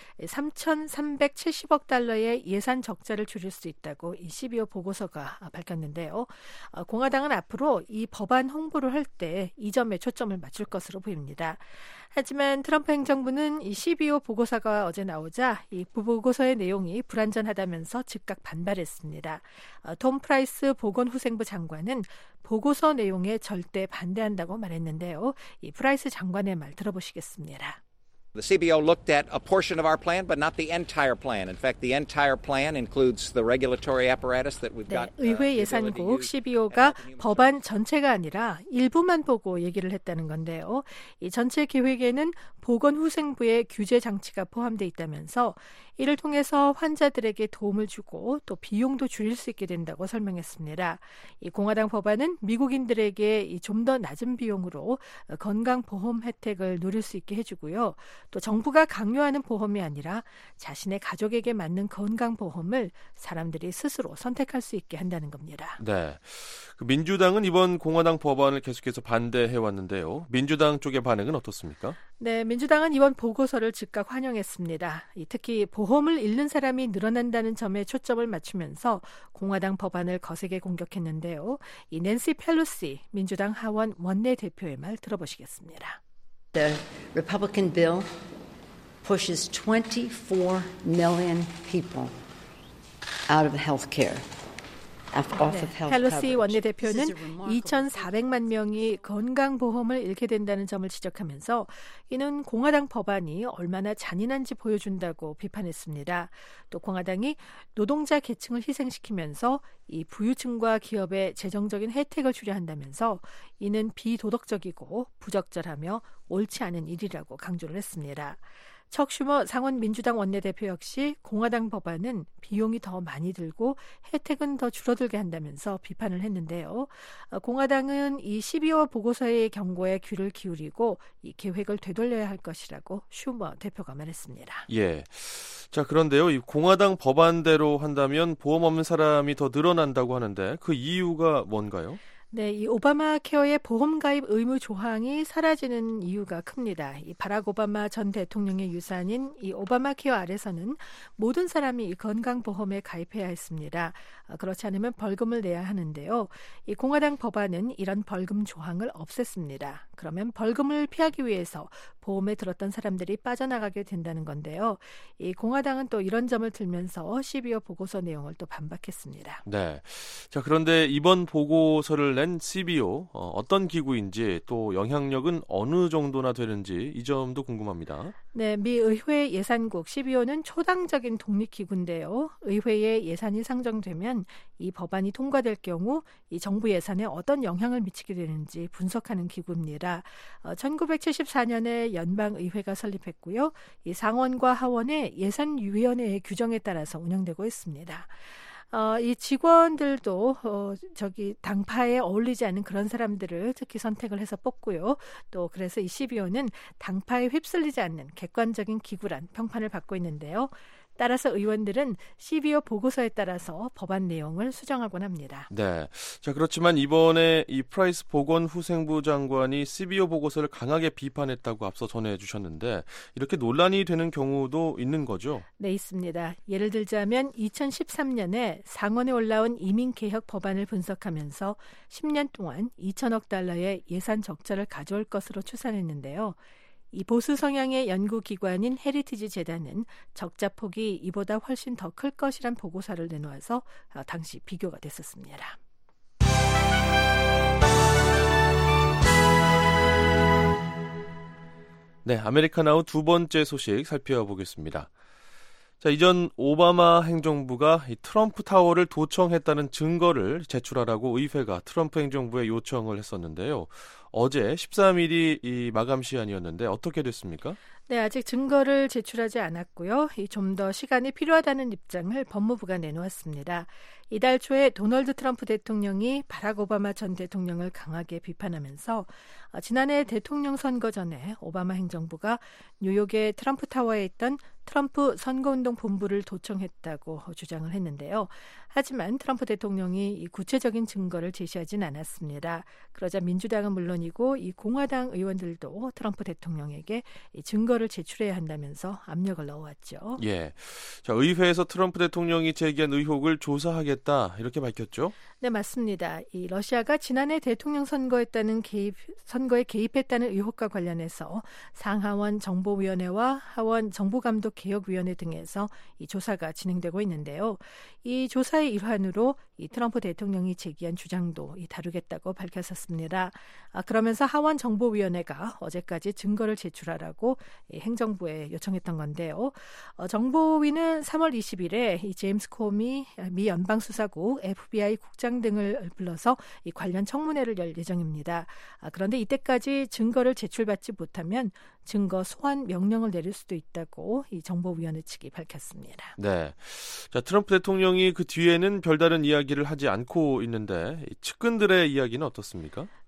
G: 삼천삼백칠십억 달러의 예산 적자를 줄일 수 있다고 이 씨비오 보고서가 밝혔는데요. 공화당은 앞으로 이 법안 홍보를 할 때 이 점에 초점을 맞출 것으로 보입니다. 하지만 트럼프 행정부는 이 씨비오 보고서가 어제 나오자 이 보고서의 내용이 불완전하다면서 즉각 반발했습니다. 톰 프라이스 보건후생부 장관은 보고서 내용에 절대 반대한다고 말했는데요. 이 프라이스 장관의 말 들어보시겠습니다.
H: The 씨비오 looked at a portion of our plan, but not the entire plan. In fact, the entire plan includes the regulatory apparatus that we've got.
G: 네, 의회 예산국 씨비오가 법안 전체가 아니라 일부만 보고 얘기를 했다는 건데요. 이 전체 계획에는 보건후생부의 규제 장치가 포함되어 있다면서 이를 통해서 환자들에게 도움을 주고 또 비용도 줄일 수 있게 된다고 설명했습니다. 이 공화당 법안은 미국인들에게 좀 더 낮은 비용으로 건강보험 혜택을 누릴 수 있게 해주고요. 또 정부가 강요하는 보험이 아니라 자신의 가족에게 맞는 건강보험을 사람들이 스스로 선택할 수 있게 한다는 겁니다.
D: 네, 그 민주당은 이번 공화당 법안을 계속해서 반대해왔는데요. 민주당 쪽의 반응은 어떻습니까?
G: 네, 민주당은 이번 보고서를 즉각 환영했습니다. 특히 보험을 잃는 사람이 늘어난다는 점에 초점을 맞추면서 공화당 법안을 거세게 공격했는데요. 이 낸시 펠로시 민주당 하원 원내대표의 말 들어보시겠습니다.
I: The Republican bill pushes twenty-four million people out of health care.
G: 네, 펠로시 원내대표는 이천사백만 명이 건강보험을 잃게 된다는 점을 지적하면서 이는 공화당 법안이 얼마나 잔인한지 보여준다고 비판했습니다. 또 공화당이 노동자 계층을 희생시키면서 이 부유층과 기업의 재정적인 혜택을 주려 한다면서 이는 비도덕적이고 부적절하며 옳지 않은 일이라고 강조를 했습니다. 척 슈머 상원 민주당 원내대표 역시 공화당 법안은 비용이 더 많이 들고 혜택은 더 줄어들게 한다면서 비판을 했는데요. 공화당은 이 십이월 보고서의 경고에 귀를 기울이고 이 계획을 되돌려야 할 것이라고 슈머 대표가 말했습니다.
D: 예. 자, 그런데요. 이 공화당 법안대로 한다면 보험 없는 사람이 더 늘어난다고 하는데 그 이유가 뭔가요?
G: 네, 이 오바마 케어의 보험 가입 의무 조항이 사라지는 이유가 큽니다. 이 바락 오바마 전 대통령의 유산인 이 오바마 케어 아래서는 모든 사람이 건강보험에 가입해야 했습니다. 그렇지 않으면 벌금을 내야 하는데요. 이 공화당 법안은 이런 벌금 조항을 없앴습니다. 그러면 벌금을 피하기 위해서 보험에 들었던 사람들이 빠져나가게 된다는 건데요. 이 공화당은 또 이런 점을 들면서 십이월 보고서 내용을 또 반박했습니다.
D: 네. 자, 그런데 이번 보고서를 낸 씨비오 어, 어떤 기구인지 또 영향력은 어느 정도나 되는지 이 점도 궁금합니다.
G: 네, 미 의회 예산국 씨비오는 초당적인 독립기구인데요. 의회에 예산이 상정되면 이 법안이 통과될 경우 이 정부 예산에 어떤 영향을 미치게 되는지 분석하는 기구입니다. 어, 천구백칠십사 년에 연방의회가 설립했고요. 이 상원과 하원의 예산위원회의 규정에 따라서 운영되고 있습니다. 어, 이 직원들도 어, 저기 당파에 어울리지 않는 그런 사람들을 특히 선택을 해서 뽑고요. 또 그래서 이 씨비오는 당파에 휩쓸리지 않는 객관적인 기구란 평판을 받고 있는데요. 따라서 의원들은 씨비오 보고서에 따라서 법안 내용을 수정하곤 합니다.
D: 네. 자, 그렇지만 이번에 이 프라이스 보건후생부 장관이 씨비오 보고서를 강하게 비판했다고 앞서 전해주셨는데 이렇게 논란이 되는 경우도 있는 거죠?
G: 네, 있습니다. 예를 들자면 이천십삼 년에 상원에 올라온 이민개혁 법안을 분석하면서 십 년 동안 이천억 달러의 예산 적자를 가져올 것으로 추산했는데요. 이 보수 성향의 연구기관인 헤리티지 재단은 적자 폭이 이보다 훨씬 더 클 것이란 보고서를 내놓아서 당시 비교가 됐었습니다.
D: 네, 아메리카나우 두 번째 소식 살펴보겠습니다. 자, 이전 오바마 행정부가 이 트럼프 타워를 도청했다는 증거를 제출하라고 의회가 트럼프 행정부에 요청을 했었는데요. 어제 십삼 일이 이 마감 시한이었는데 어떻게 됐습니까?
G: 네, 아직 증거를 제출하지 않았고요. 좀 더 시간이 필요하다는 입장을 법무부가 내놓았습니다. 이달 초에 도널드 트럼프 대통령이 바락 오바마 전 대통령을 강하게 비판하면서 지난해 대통령 선거 전에 오바마 행정부가 뉴욕의 트럼프 타워에 있던 트럼프 선거운동 본부를 도청했다고 주장을 했는데요. 하지만 트럼프 대통령이 이 구체적인 증거를 제시하진 않았습니다. 그러자 민주당은 물론이고 이 공화당 의원들도 트럼프 대통령에게 이 증거를 제출해야 한다면서 압력을 넣어왔죠.
D: 예, 자, 의회에서 트럼프 대통령이 제기한 의혹을 조사하겠다 이렇게 밝혔죠?
G: 네, 맞습니다. 이 러시아가 지난해 대통령 선거했다는 개입, 선거에 개입했다는 의혹과 관련해서 상하원 정보위원회와 하원 정보감독개혁위원회 등에서 이 조사가 진행되고 있는데요. 이 조사의 일환으로 이 트럼프 대통령이 제기한 주장도 이 다루겠다고 밝혔었습니다. 아, 그러면서 하원 정보위원회가 어제까지 증거를 제출하라고 이 행정부에 요청했던 건데요. 어, 정보위는 삼월 이십일에 이 제임스 코미 미 연방수사국 에프비아이 국장 등을 불러서 이 관련 청문회를 열 예정입니다. 아, 그런데 이때까지 증거를 제출받지 못하면 증거 소환 명령을 내릴 수도 있다고 이 정보위원회 측이 밝혔습니다.
D: 네, 자, 트럼프 대통령이 그 뒤에는 별다른 이야기를 하지 않고 있는데 이 측근들의 이야기는 어떻습니까?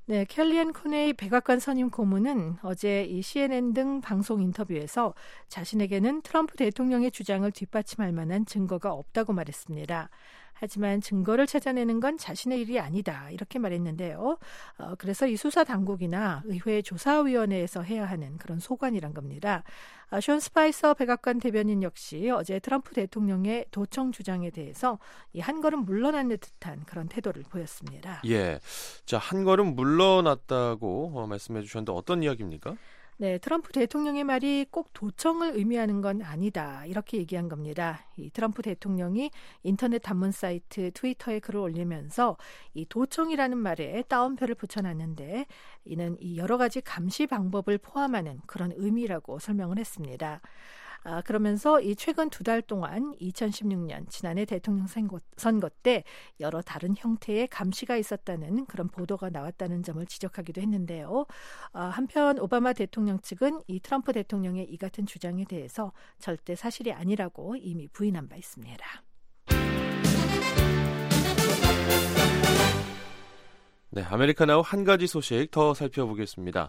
G: 네, 켈리앤 코네이 백악관 선임 고문은 어제 이 씨엔엔 등 방송 인터뷰에서 자신에게는 트럼프 대통령의 주장을 뒷받침할 만한 증거가 없다고 말했습니다. 하지만 증거를 찾아내는 건 자신의 일이 아니다 이렇게 말했는데요. 어, 그래서 이 수사 당국이나 의회 조사위원회에서 해야 하는 그런 소관이란 겁니다. 아, 션 스파이서 백악관 대변인 역시 어제 트럼프 대통령의 도청 주장에 대해서 이 한 걸음 물러나는 듯한 그런 태도를 보였습니다.
D: 예, 자, 한 걸음 물러났다고 어, 말씀해 주셨는데 어떤 이야기입니까?
G: 네, 트럼프 대통령의 말이 꼭 도청을 의미하는 건 아니다 이렇게 얘기한 겁니다. 이 트럼프 대통령이 인터넷 단문 사이트 트위터에 글을 올리면서 이 도청이라는 말에 따옴표를 붙여놨는데 이는 이 여러 가지 감시 방법을 포함하는 그런 의미라고 설명을 했습니다. 아, 그러면서 이 최근 두 달 동안 이천십육 년 지난해 대통령 선거, 선거 때 여러 다른 형태의 감시가 있었다는 그런 보도가 나왔다는 점을 지적하기도 했는데요. 아, 한편 오바마 대통령 측은 이 트럼프 대통령의 이 같은 주장에 대해서 절대 사실이 아니라고 이미 부인한 바 있습니다.
D: 네, 아메리카나우 한 가지 소식 더 살펴보겠습니다.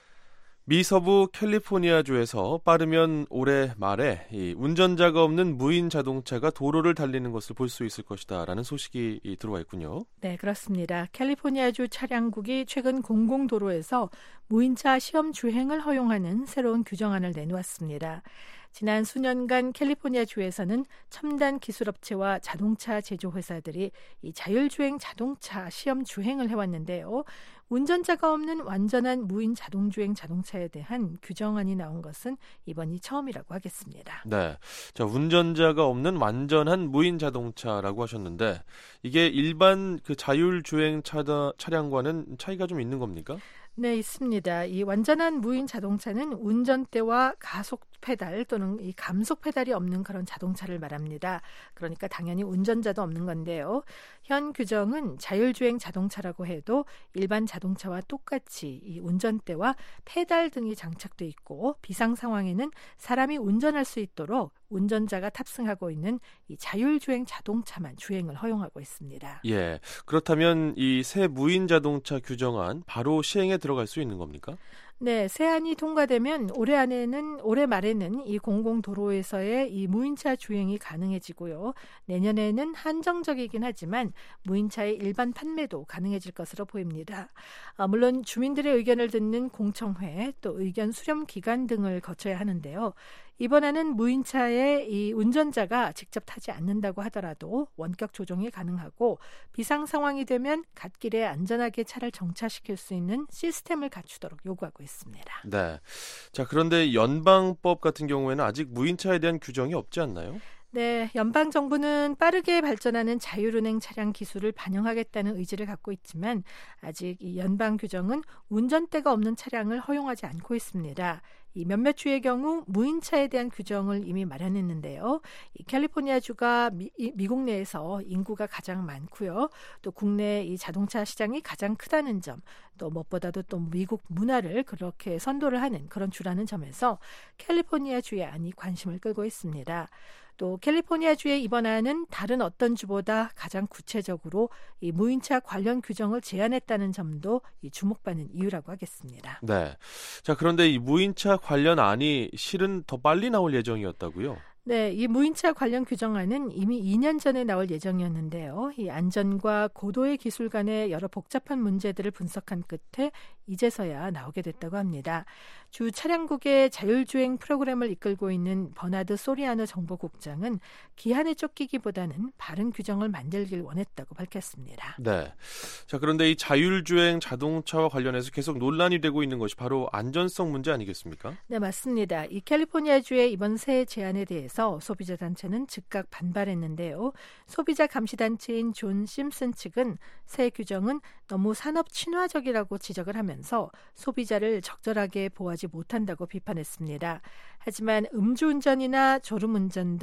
D: 미 서부 캘리포니아주에서 빠르면 올해 말에 이 운전자가 없는 무인 자동차가 도로를 달리는 것을 볼 수 있을 것이다라는 소식이 들어와 있군요.
G: 네, 그렇습니다. 캘리포니아주 차량국이 최근 공공도로에서 무인차 시험 주행을 허용하는 새로운 규정안을 내놓았습니다. 지난 수년간 캘리포니아주에서는 첨단 기술업체와 자동차 제조회사들이 이 자율주행 자동차 시험 주행을 해왔는데요. 운전자가 없는 완전한 무인 자동주행 자동차에 대한 규정안이 나온 것은 이번이 처음이라고 하겠습니다.
D: 네, 자, 운전자가 없는 완전한 무인 자동차라고 하셨는데 이게 일반 그 자율주행 차다, 차량과는 차이가 좀 있는 겁니까?
G: 네, 있습니다. 이 완전한 무인 자동차는 운전대와 가속 페달 또는 이 감속 페달이 없는 그런 자동차를 말합니다. 그러니까 당연히 운전자도 없는 건데요. 현 규정은 자율주행 자동차라고 해도 일반 자동차와 똑같이 이 운전대와 페달 등이 장착돼 있고 비상 상황에는 사람이 운전할 수 있도록 운전자가 탑승하고 있는 이 자율주행 자동차만 주행을 허용하고 있습니다.
D: 예, 그렇다면 이 새 무인 자동차 규정안 바로 시행에 들어갈 수 있는 겁니까?
G: 네, 세안이 통과되면 올해 안에는 올해 말에는 이 공공도로에서의 이 무인차 주행이 가능해지고요. 내년에는 한정적이긴 하지만 무인차의 일반 판매도 가능해질 것으로 보입니다. 아, 물론 주민들의 의견을 듣는 공청회 또 의견 수렴 기간 등을 거쳐야 하는데요. 이번에는 무인차에 이 운전자가 직접 타지 않는다고 하더라도 원격 조종이 가능하고 비상 상황이 되면 갓길에 안전하게 차를 정차시킬 수 있는 시스템을 갖추도록 요구하고 있습니다.
D: 네. 자, 그런데 연방법 같은 경우에는 아직 무인차에 대한 규정이 없지 않나요?
G: 네, 연방정부는 빠르게 발전하는 자율운행 차량 기술을 반영하겠다는 의지를 갖고 있지만 아직 이 연방 규정은 운전대가 없는 차량을 허용하지 않고 있습니다. 이 몇몇 주의 경우 무인차에 대한 규정을 이미 마련했는데요. 이 캘리포니아주가 미, 미국 내에서 인구가 가장 많고요. 또 국내 이 자동차 시장이 가장 크다는 점, 또 무엇보다도 또 미국 문화를 그렇게 선도를 하는 그런 주라는 점에서 캘리포니아주의 안이 관심을 끌고 있습니다. 또 캘리포니아주의 이번 안은 다른 어떤 주보다 가장 구체적으로 이 무인차 관련 규정을 제안했다는 점도 이 주목받는 이유라고 하겠습니다.
D: 네. 자, 그런데 이 무인차 관련 안이 실은 더 빨리 나올 예정이었다고요?
G: 네, 이 무인차 관련 규정안은 이미 이 년 전에 나올 예정이었는데요. 이 안전과 고도의 기술 간의 여러 복잡한 문제들을 분석한 끝에 이제서야 나오게 됐다고 합니다. 주 차량국의 자율주행 프로그램을 이끌고 있는 버나드 소리아노 정보국장은 기한에 쫓기기보다는 바른 규정을 만들길 원했다고 밝혔습니다.
D: 네. 자, 그런데 이 자율주행 자동차와 관련해서 계속 논란이 되고 있는 것이 바로 안전성 문제 아니겠습니까?
G: 네, 맞습니다. 이 캘리포니아주의 이번 새 제안에 대해서 소비자 단체는 즉각 반발했는데요. 소비자 감시 단체인 존 심슨 측은 새 규정은 너무 산업 친화적이라고 지적을 하면서 소비자를 적절하게 보호하지 못한다고 비판했습니다. 하지만 음주운전이나 졸음운전 등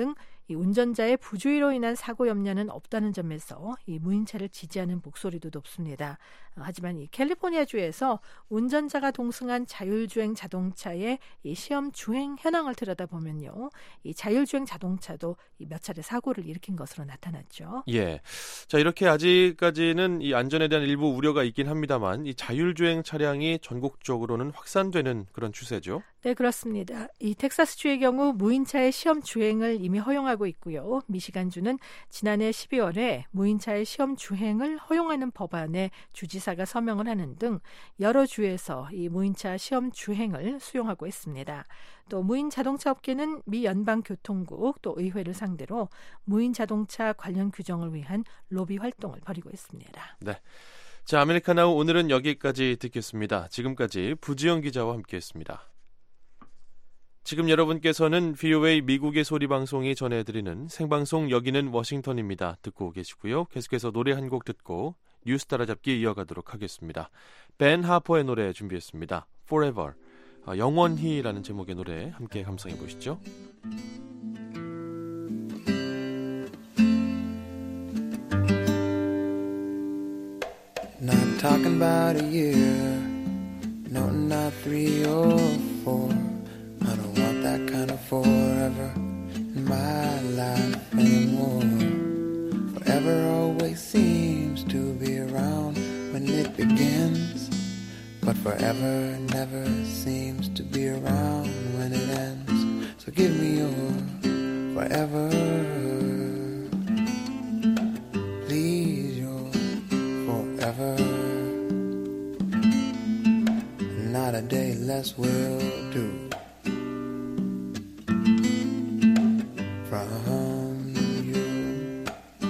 G: 이 운전자의 부주의로 인한 사고 염려는 없다는 점에서 이 무인차를 지지하는 목소리도 높습니다. 하지만 이 캘리포니아주에서 운전자가 동승한 자율주행 자동차의 이 시험 주행 현황을 들여다보면요, 이 자율주행 자동차도 이 몇 차례 사고를 일으킨 것으로 나타났죠.
D: 예, 자 이렇게 아직까지는 이 안전에 대한 일부 우려가 있긴 합니다만 이 자율주행 차량이 전국적으로는 확산되는 그런 추세죠.
G: 네, 그렇습니다. 이 텍사스주의 경우 무인차의 시험 주행을 이미 허용하고 있고요. 미시간주는 지난해 십이월에 무인차의 시험 주행을 허용하는 법안에 주지사가 서명을 하는 등 여러 주에서 이 무인차 시험 주행을 수용하고 있습니다. 또 무인 자동차 업계는 미 연방교통국 또 의회를 상대로 무인 자동차 관련 규정을 위한 로비 활동을 벌이고 있습니다.
D: 네. 자, 아메리카나우 오늘은 여기까지 듣겠습니다. 지금까지 부지영 기자와 함께했습니다. 지금 여러분께서는 브이오에이 미국의 소리 방송이 전해드리는 생방송 여기는 워싱턴입니다. 듣고 계시고요. 계속해서 노래 한 곡 듣고 뉴스 따라잡기 이어가도록 하겠습니다. 벤 하퍼의 노래 준비했습니다. Forever, 영원히라는 제목의 노래 함께 감상해 보시죠.
J: Not talking about a year, no, not three or four. I don't want that kind of forever in my life anymore. Forever always seems to be around when it begins, but forever never seems to be around when it ends. So give me your forever, please, your forever. Not a day less will do. From you,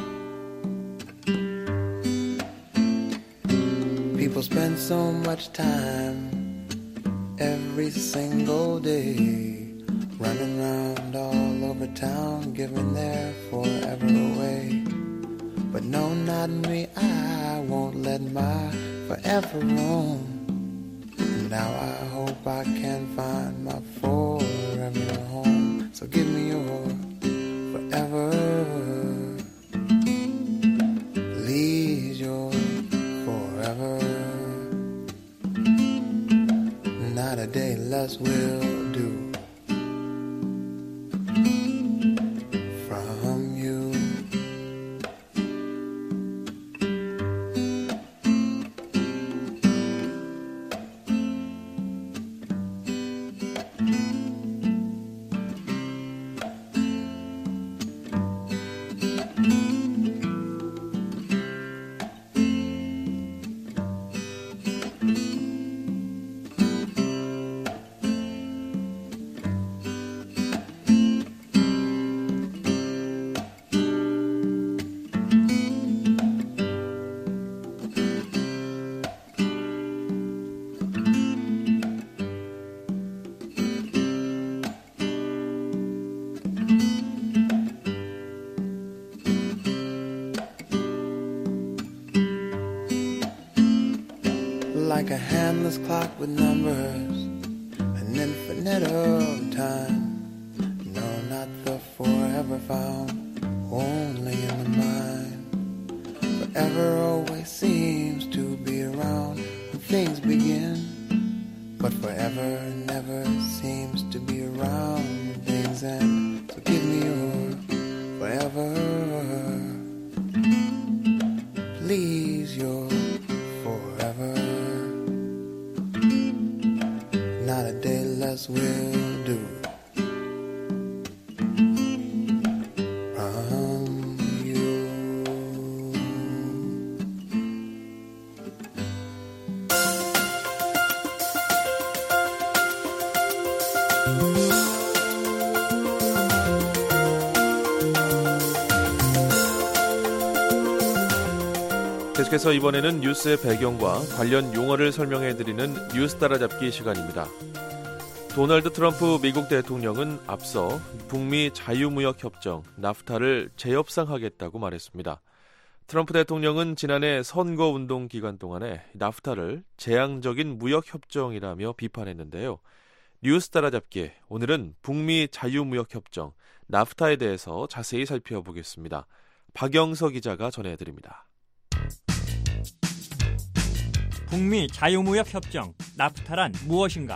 J: people spend so much time every single day running around all over town giving their forever away. But no, not me, I won't let my forever roam. Now I hope I can find my forever home. So give me your forever, please, your forever. Not a day less will do. From you, like a handless clock with numbers, an infinite of time. No, not the forever found, only in the mind. Forever always seems to be around when things begin, but forever never seems to be around when things end. So give me your forever, please, your forever. Not a day less will do. From you.
D: 계속해서 이번에는 뉴스의 배경과 관련 용어를 설명해드리는 뉴스 따라잡기 시간입니다. 도널드 트럼프 미국 대통령은 앞서 북미 자유무역협정 나프타를 재협상하겠다고 말했습니다. 트럼프 대통령은 지난해 선거운동 기간 동안에 나프타를 재앙적인 무역협정이라며 비판했는데요. 뉴스 따라잡기, 오늘은 북미 자유무역협정 나프타에 대해서 자세히 살펴보겠습니다. 박영서 기자가 전해드립니다.
C: 북미 자유무역협정, 나프타란 무엇인가?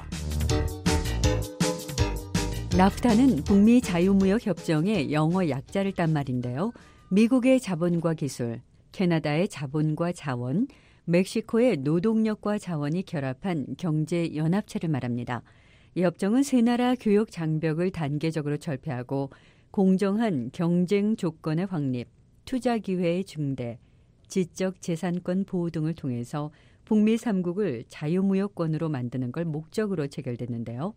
K: 나프타는 북미 자유무역협정의 영어 약자를 딴 말인데요. 미국의 자본과 기술, 캐나다의 자본과 자원, 멕시코의 노동력과 자원이 결합한 경제연합체를 말합니다. 이 협정은 세 나라 교역 장벽을 단계적으로 철폐하고 공정한 경쟁 조건의 확립, 투자 기회의 증대, 지적 재산권 보호 등을 통해서 북미 삼 국을 자유무역권으로 만드는 걸 목적으로 체결됐는데요.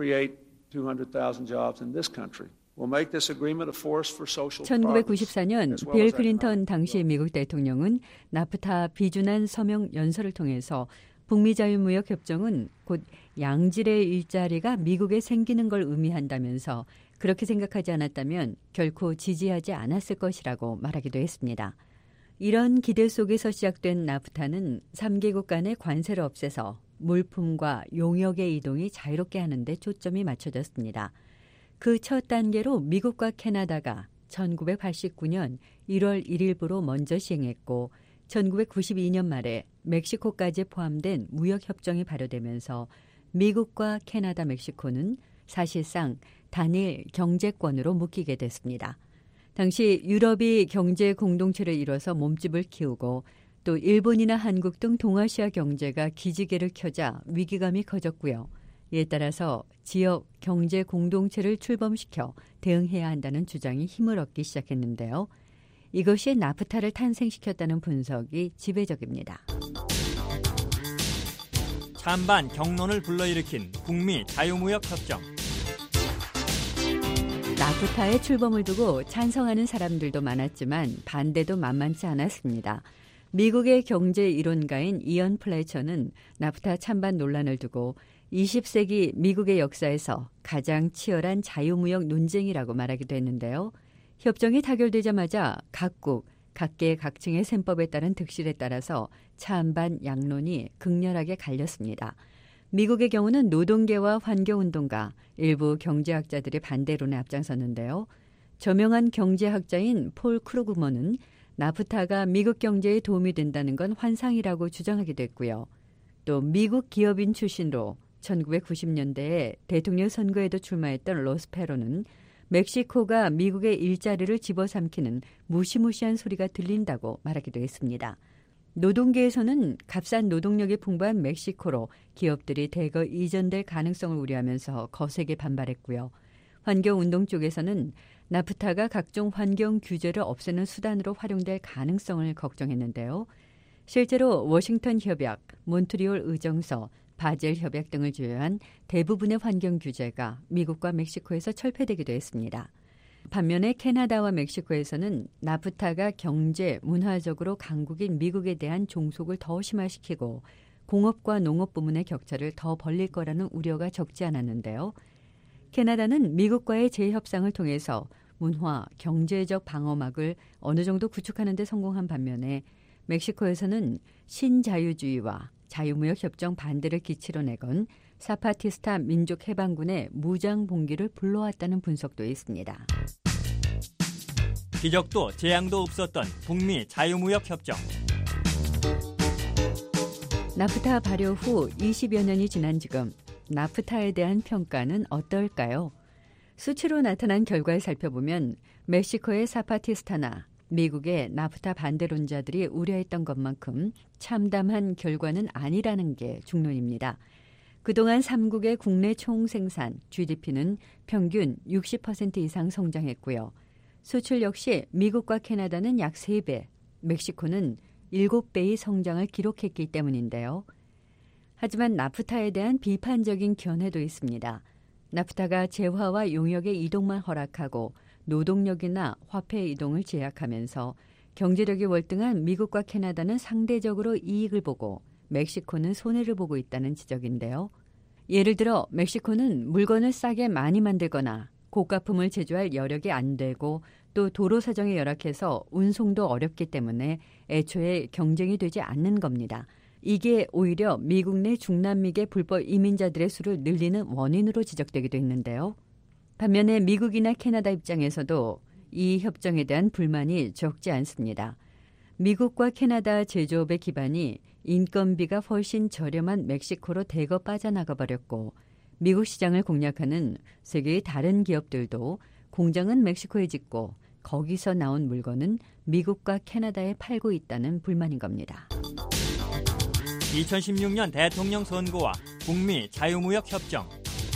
K: 천구백구십사 년 빌 클린턴 당시 미국 대통령은 나프타 비준한 서명 연설을 통해서 북미 자유무역 협정은 곧 양질의 일자리가 미국에 생기는 걸 의미한다면서 그렇게 생각하지 않았다면 결코 지지하지 않았을 것이라고 말하기도 했습니다. 이런 기대 속에서 시작된 나프타는 삼 개국 간의 관세를 없애서 물품과 용역의 이동이 자유롭게 하는 데 초점이 맞춰졌습니다. 그 첫 단계로 미국과 캐나다가 천구백팔십구 년 일월 일일부로 먼저 시행했고 천구백구십이 년 말에 멕시코까지 포함된 무역협정이 발효되면서 미국과 캐나다, 멕시코는 사실상 단일 경제권으로 묶이게 됐습니다. 당시 유럽이 경제 공동체를 이뤄서 몸집을 키우고 또 일본이나 한국 등 동아시아 경제가 기지개를 켜자 위기감이 커졌고요. 이에 따라서 지역 경제 공동체를 출범시켜 대응해야 한다는 주장이 힘을 얻기 시작했는데요. 이것이 나프타를 탄생시켰다는 분석이 지배적입니다.
C: 찬반 경론을 불러일으킨 북미 자유무역협정.
K: 나프타의 출범을 두고 찬성하는 사람들도 많았지만 반대도 만만치 않았습니다. 미국의 경제 이론가인 이언 플래처는 나프타 찬반 논란을 두고 이십 세기 미국의 역사에서 가장 치열한 자유무역 논쟁이라고 말하기도 했는데요. 협정이 타결되자마자 각국, 각계 각층의 셈법에 따른 득실에 따라서 찬반 양론이 극렬하게 갈렸습니다. 미국의 경우는 노동계와 환경운동가, 일부 경제학자들이 반대론에 앞장섰는데요. 저명한 경제학자인 폴 크루그먼은 나프타가 미국 경제에 도움이 된다는 건 환상이라고 주장하기도 했고요. 또 미국 기업인 출신으로 천구백구십 년대에 대통령 선거에도 출마했던 로스페로는 멕시코가 미국의 일자리를 집어삼키는 무시무시한 소리가 들린다고 말하기도 했습니다. 노동계에서는 값싼 노동력이 풍부한 멕시코로 기업들이 대거 이전될 가능성을 우려하면서 거세게 반발했고요. 환경운동 쪽에서는 나프타가 각종 환경 규제를 없애는 수단으로 활용될 가능성을 걱정했는데요. 실제로 워싱턴 협약, 몬트리올 의정서, 바젤 협약 등을 주요한 대부분의 환경 규제가 미국과 멕시코에서 철폐되기도 했습니다. 반면에 캐나다와 멕시코에서는 나프타가 경제, 문화적으로 강국인 미국에 대한 종속을 더 심화시키고 공업과 농업 부문의 격차를 더 벌릴 거라는 우려가 적지 않았는데요. 캐나다는 미국과의 재협상을 통해서 문화, 경제적 방어막을 어느 정도 구축하는 데 성공한 반면에 멕시코에서는 신자유주의와 자유무역협정 반대를 기치로 내건 사파티스타 민족해방군의 무장 봉기를 불러왔다는 분석도 있습니다.
C: 기적도 재앙도 없었던 북미 자유무역협정.
K: 나프타 발효 후 이십여 년이 지난 지금 나프타에 대한 평가는 어떨까요? 수치로 나타난 결과를 살펴보면 멕시코의 사파티스타나 미국의 나프타 반대론자들이 우려했던 것만큼 참담한 결과는 아니라는 게 중론입니다. 그동안 삼국의 국내 총생산, 지디피는 평균 육십 퍼센트 이상 성장했고요. 수출 역시 미국과 캐나다는 약 세 배, 멕시코는 일곱 배의 성장을 기록했기 때문인데요. 하지만 나프타에 대한 비판적인 견해도 있습니다. 나프타가 재화와 용역의 이동만 허락하고 노동력이나 화폐 이동을 제약하면서 경제력이 월등한 미국과 캐나다는 상대적으로 이익을 보고 멕시코는 손해를 보고 있다는 지적인데요. 예를 들어 멕시코는 물건을 싸게 많이 만들거나 고가품을 제조할 여력이 안 되고 또 도로 사정이 열악해서 운송도 어렵기 때문에 애초에 경쟁이 되지 않는 겁니다. 이게 오히려 미국 내 중남미계 불법 이민자들의 수를 늘리는 원인으로 지적되기도 했는데요. 반면에 미국이나 캐나다 입장에서도 이 협정에 대한 불만이 적지 않습니다. 미국과 캐나다 제조업의 기반이 인건비가 훨씬 저렴한 멕시코로 대거 빠져나가 버렸고 미국 시장을 공략하는 세계의 다른 기업들도 공장은 멕시코에 짓고 거기서 나온 물건은 미국과 캐나다에 팔고 있다는 불만인 겁니다.
C: 이천십육 년 대통령 선거와 북미 자유무역 협정.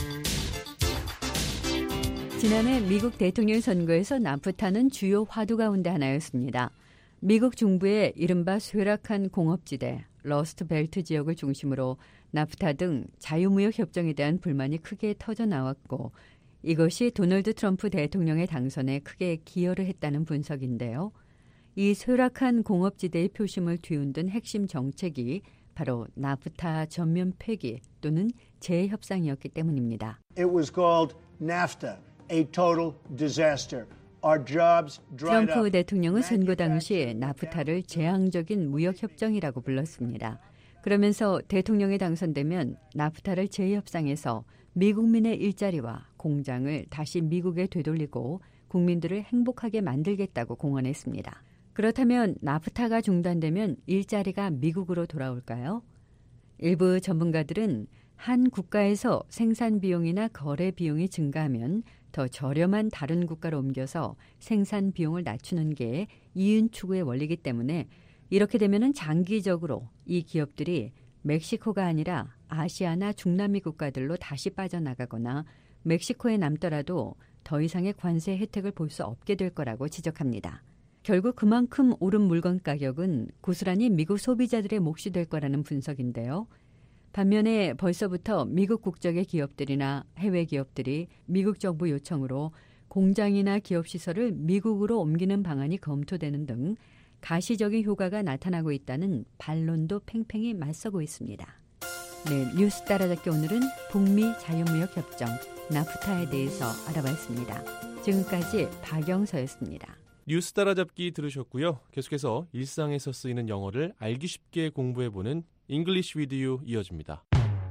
K: 지난해 미국 대통령 선거에서 나프타는 주요 화두 가운데 하나였습니다. 미국 중부의 이른바 쇠락한 공업지대, 러스트벨트 지역을 중심으로 나프타 등 자유무역 협정에 대한 불만이 크게 터져 나왔고 이것이 도널드 트럼프 대통령의 당선에 크게 기여를 했다는 분석인데요. 이 쇠락한 공업지대의 표심을 뒤흔든 핵심 정책이 바로 나프타 전면 폐기 또는 재협상이었기 때문입니다.
L: It was called NAFTA, a total disaster. Our jobs dried
K: 트럼프
L: up.
K: 대통령은 선거 당시에 나프타를 재앙적인 무역협정이라고 불렀습니다. 그러면서 대통령에 당선되면 나프타를 재협상해서 미국민의 일자리와 공장을 다시 미국에 되돌리고 국민들을 행복하게 만들겠다고 공언했습니다. 그렇다면 나프타가 중단되면 일자리가 미국으로 돌아올까요? 일부 전문가들은 한 국가에서 생산 비용이나 거래 비용이 증가하면 더 저렴한 다른 국가로 옮겨서 생산 비용을 낮추는 게 이윤 추구의 원리이기 때문에 이렇게 되면은 장기적으로 이 기업들이 멕시코가 아니라 아시아나 중남미 국가들로 다시 빠져나가거나 멕시코에 남더라도 더 이상의 관세 혜택을 볼 수 없게 될 거라고 지적합니다. 결국 그만큼 오른 물건 가격은 고스란히 미국 소비자들의 몫이 될 거라는 분석인데요. 반면에 벌써부터 미국 국적의 기업들이나 해외 기업들이 미국 정부 요청으로 공장이나 기업 시설을 미국으로 옮기는 방안이 검토되는 등 가시적인 효과가 나타나고 있다는 반론도 팽팽히 맞서고 있습니다. 네, 뉴스 따라잡기 오늘은 북미 자유무역 협정 나프타에 대해서 알아봤습니다. 지금까지 박영서였습니다.
D: 뉴스 따라잡기 들으셨고요. 계속해서 일상에서 쓰이는 영어를 알기 쉽게 공부해보는 English with You 이어집니다.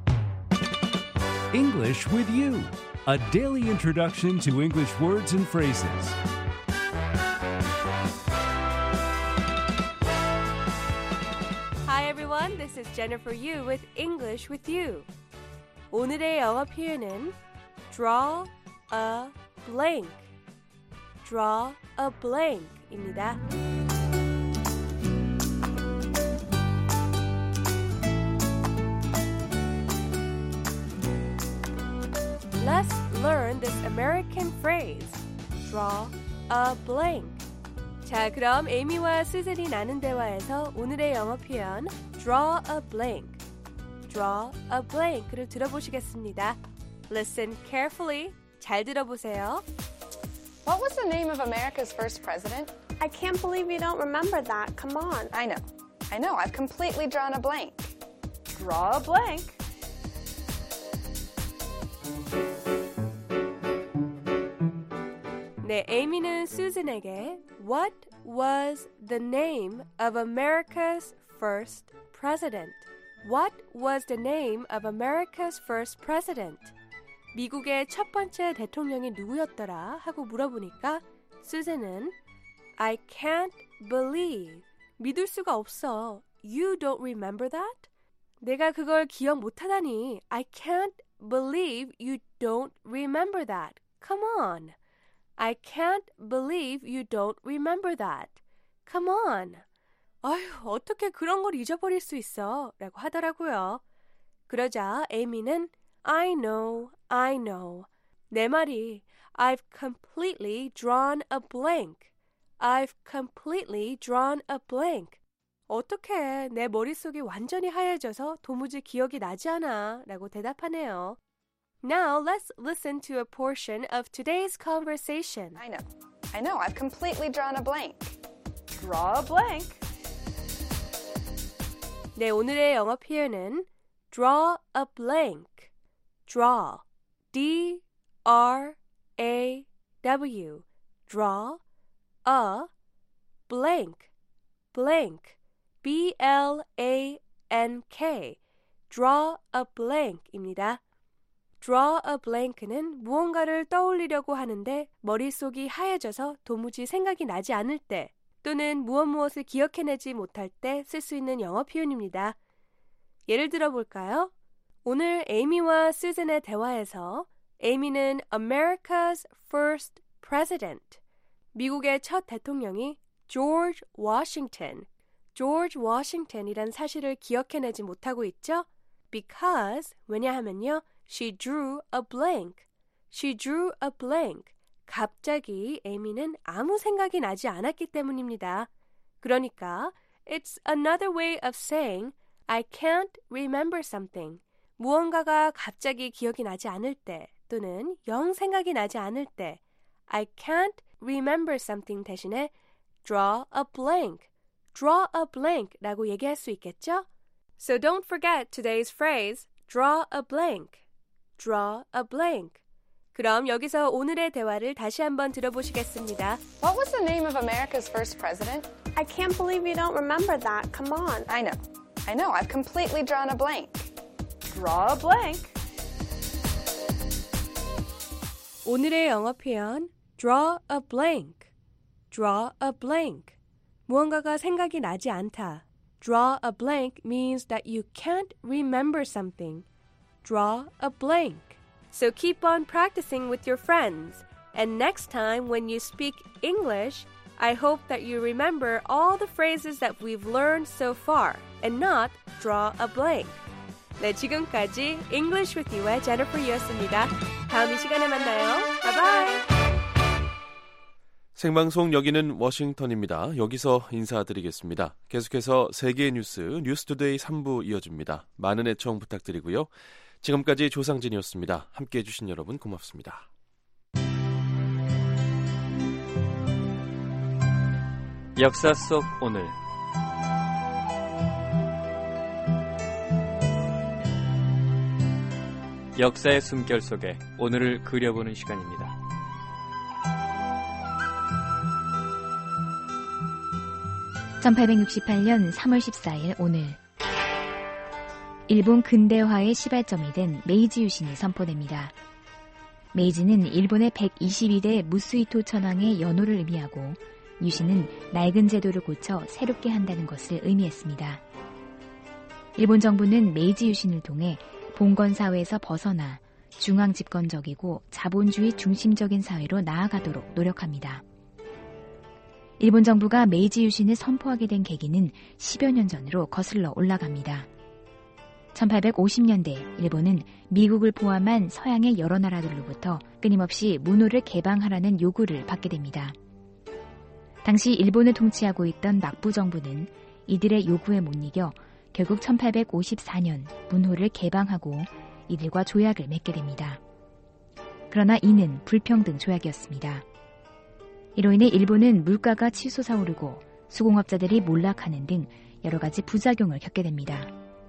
M: English with You, a daily introduction to English words and phrases.
N: Hi everyone, this is Jennifer Yu with English with You. 오늘의 영어 표현은 draw a blank, draw a blank입니다. Let's learn this American phrase, draw a blank. 자, 그럼 에이미와 수잔이 나눈 대화에서 오늘의 영어 표현 draw a blank, draw a blank를 들어보시겠습니다. Listen carefully. 잘 들어보세요.
O: What was the name of America's first president?
P: I can't believe you don't remember that. Come on.
O: I know. I know. I've completely drawn a blank.
N: Draw a blank. 네, 에이미는 수잔에게 What was the name of America's first president? What was the name of America's first president? 미국의 첫 번째 대통령이 누구였더라 하고 물어보니까 수잔은 I can't believe, 믿을 수가 없어. You don't remember that? 내가 그걸 기억 못하다니. I can't believe you don't remember that. Come on. I can't believe you don't remember that. Come on. 아휴, 어떻게 그런 걸 잊어버릴 수 있어? 라고 하더라고요. 그러자 에이미는 I know, I know. 내 말이 I've completely drawn a blank. I've completely drawn a blank. 어떡해, 내 머릿속이 완전히 하얘져서 도무지 기억이 나지 않아 라고 대답하네요. Now let's listen to a portion of today's conversation.
O: I know. I know. I've completely drawn a blank.
N: Draw a blank. 네, 오늘의 영어 표현은 draw a blank. draw. D R A W. draw a blank. blank. B L A N K. draw a blank입니다. draw a blank는 무언가를 떠올리려고 하는데 머릿속이 하얘져서 도무지 생각이 나지 않을 때 또는 무엇 무엇을 기억해내지 못할 때 쓸 수 있는 영어 표현입니다. 예를 들어 볼까요? 오늘 에이미와 수잔의 대화에서 에이미는 America's first president, 미국의 첫 대통령이 George Washington, George Washington이란 사실을 기억해내지 못하고 있죠? Because, 왜냐하면요, she drew a blank, she drew a blank. 갑자기 에이미는 아무 생각이 나지 않았기 때문입니다. 그러니까, it's another way of saying I can't remember something. 무언가가 갑자기 기억이 나지 않을 때 또는 영 생각이 나지 않을 때 I can't remember something 대신에 draw a blank, draw a blank 라고 얘기할 수 있겠죠? So don't forget today's phrase, draw a blank, draw a blank. 그럼 여기서 오늘의 대화를 다시 한번 들어보시겠습니다.
O: What was the name of America's first president?
P: I can't believe you don't remember that. Come on.
O: I know. I know. I've completely drawn a blank. Draw a blank.
N: 오늘의 영어 표현 draw a blank, draw a blank. 무언가가 생각이 나지 않다. Draw a blank means that you can't remember something. Draw a blank. So keep on practicing with your friends. And next time when you speak English, I hope that you remember all the phrases that we've learned so far and not draw a blank. 네, 지금까지 English with You의 Jennifer Yu였습니다. 다음 이 시간에 만나요. 바이바이.
D: 생방송 여기는 워싱턴입니다. 여기서 인사드리겠습니다. 계속해서 세계 뉴스 뉴스투데이 삼 부 이어집니다. 많은 애청 부탁드리고요. 지금까지 조상진이었습니다. 함께해 주신 여러분 고맙습니다.
C: 역사 속 오늘 역사의 숨결 속에 오늘을 그려보는 시간입니다.
Q: 천팔백육십팔 년 삼월 십사일 오늘 일본 근대화의 시발점이 된 메이지 유신이 선포됩니다. 메이지는 일본의 백이십이 대 무스히토 천황의 연호를 의미하고 유신은 낡은 제도를 고쳐 새롭게 한다는 것을 의미했습니다. 일본 정부는 메이지 유신을 통해 봉건 사회에서 벗어나 중앙 집권적이고 자본주의 중심적인 사회로 나아가도록 노력합니다. 일본 정부가 메이지 유신을 선포하게 된 계기는 십여 년 전으로 거슬러 올라갑니다. 천팔백오십 년대 일본은 미국을 포함한 서양의 여러 나라들로부터 끊임없이 문호를 개방하라는 요구를 받게 됩니다. 당시 일본을 통치하고 있던 막부 정부는 이들의 요구에 못 이겨 결국 천팔백오십사 년 문호를 개방하고 이들과 조약을 맺게 됩니다. 그러나 이는 불평등 조약이었습니다. 이로 인해 일본은 물가가 치솟아 오르고 수공업자들이 몰락하는 등 여러 가지 부작용을 겪게 됩니다.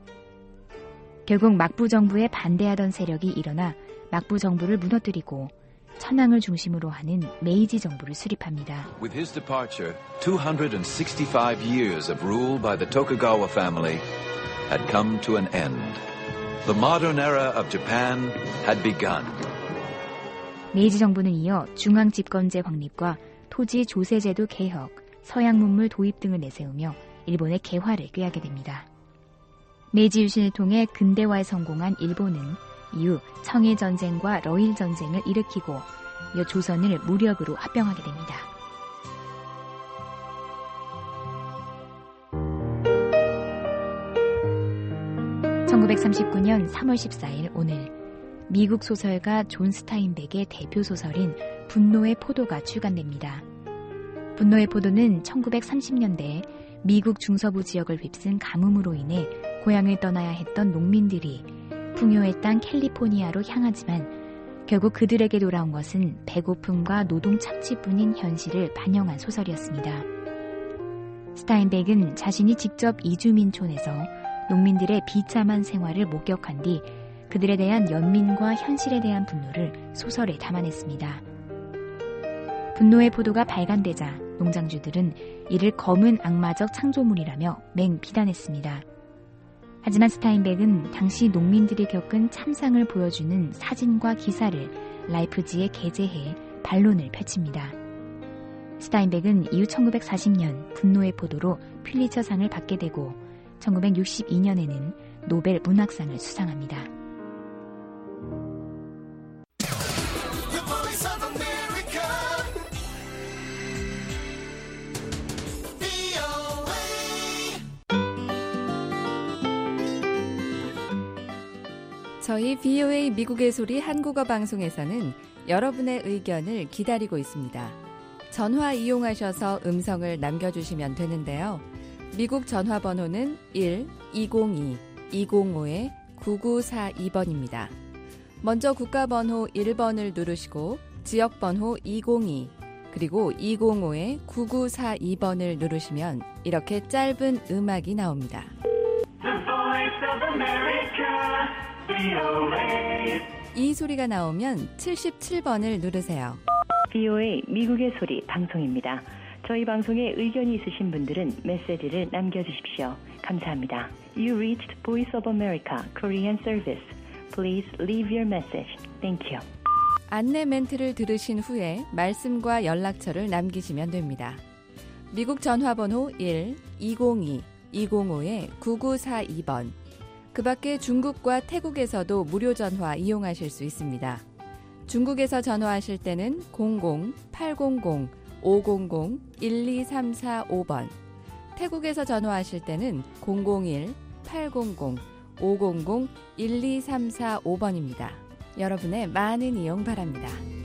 Q: 결국 막부 정부에 반대하던 세력이 일어나 막부 정부를 무너뜨리고 천황을 중심으로 하는 메이지 정부를 수립합니다.
R: With his departure, two hundred sixty-five years of rule by the Tokugawa family had come to an end. The modern era of Japan had begun.
Q: 메이지 정부는 이어 중앙 집권제 확립과 토지 조세제도 개혁, 서양 문물 도입 등을 내세우며 일본의 개화를 꾀하게 됩니다. 메이지 유신을 통해 근대화에 성공한 일본은 이후 청일전쟁과 러일전쟁을 일으키고 이어 조선을 무력으로 합병하게 됩니다. 천구백삼십구 년 삼월 십사일 오늘 미국 소설가 존 스타인백의 대표 소설인 분노의 포도가 출간됩니다. 분노의 포도는 천구백삼십 년대에 미국 중서부 지역을 휩쓴 가뭄으로 인해 고향을 떠나야 했던 농민들이 풍요의 땅 캘리포니아로 향하지만 결국 그들에게 돌아온 것은 배고픔과 노동 착취뿐인 현실을 반영한 소설이었습니다. 스타인백은 자신이 직접 이주민촌에서 농민들의 비참한 생활을 목격한 뒤 그들에 대한 연민과 현실에 대한 분노를 소설에 담아냈습니다. 분노의 포도가 발간되자 농장주들은 이를 검은 악마적 창조물이라며 맹비난했습니다. 하지만 스타인백은 당시 농민들이 겪은 참상을 보여주는 사진과 기사를 라이프지에 게재해 반론을 펼칩니다. 스타인백은 이후 천구백사십 년 분노의 포도로 퓰리처상을 받게 되고 천구백육십이 년에는 노벨 문학상을 수상합니다.
S: 저희 브이오에이 미국의 소리 한국어 방송에서는 여러분의 의견을 기다리고 있습니다. 전화 이용하셔서 음성을 남겨주시면 되는데요. 미국 전화번호는 일 이공이 이공오 구구사이 번입니다. 먼저 국가번호 일 번을 누르시고 지역번호 이공이 그리고 이공오 구구사이 번을 누르시면 이렇게 짧은 음악이 나옵니다. 이 소리가 나오면 칠십칠 번을 누르세요.
T: 브이오에이 미국의 소리 방송입니다. 저희 방송에 의견이 있으신 분들은 메시지를 남겨주십시오. 감사합니다. You reached Voice of America Korean Service. Please leave your message. Thank you.
S: 안내 멘트를 들으신 후에 말씀과 연락처를 남기시면 됩니다. 미국 전화번호 일 이공이 이공오 구구사이 번. 그 밖에 중국과 태국에서도 무료 전화 이용하실 수 있습니다. 중국에서 전화하실 때는 공공 팔공공 오공공 일이삼사오 번, 태국에서 전화하실 때는 공공일 팔공공 오공공 일이삼사오 번입니다. 여러분의 많은 이용 바랍니다.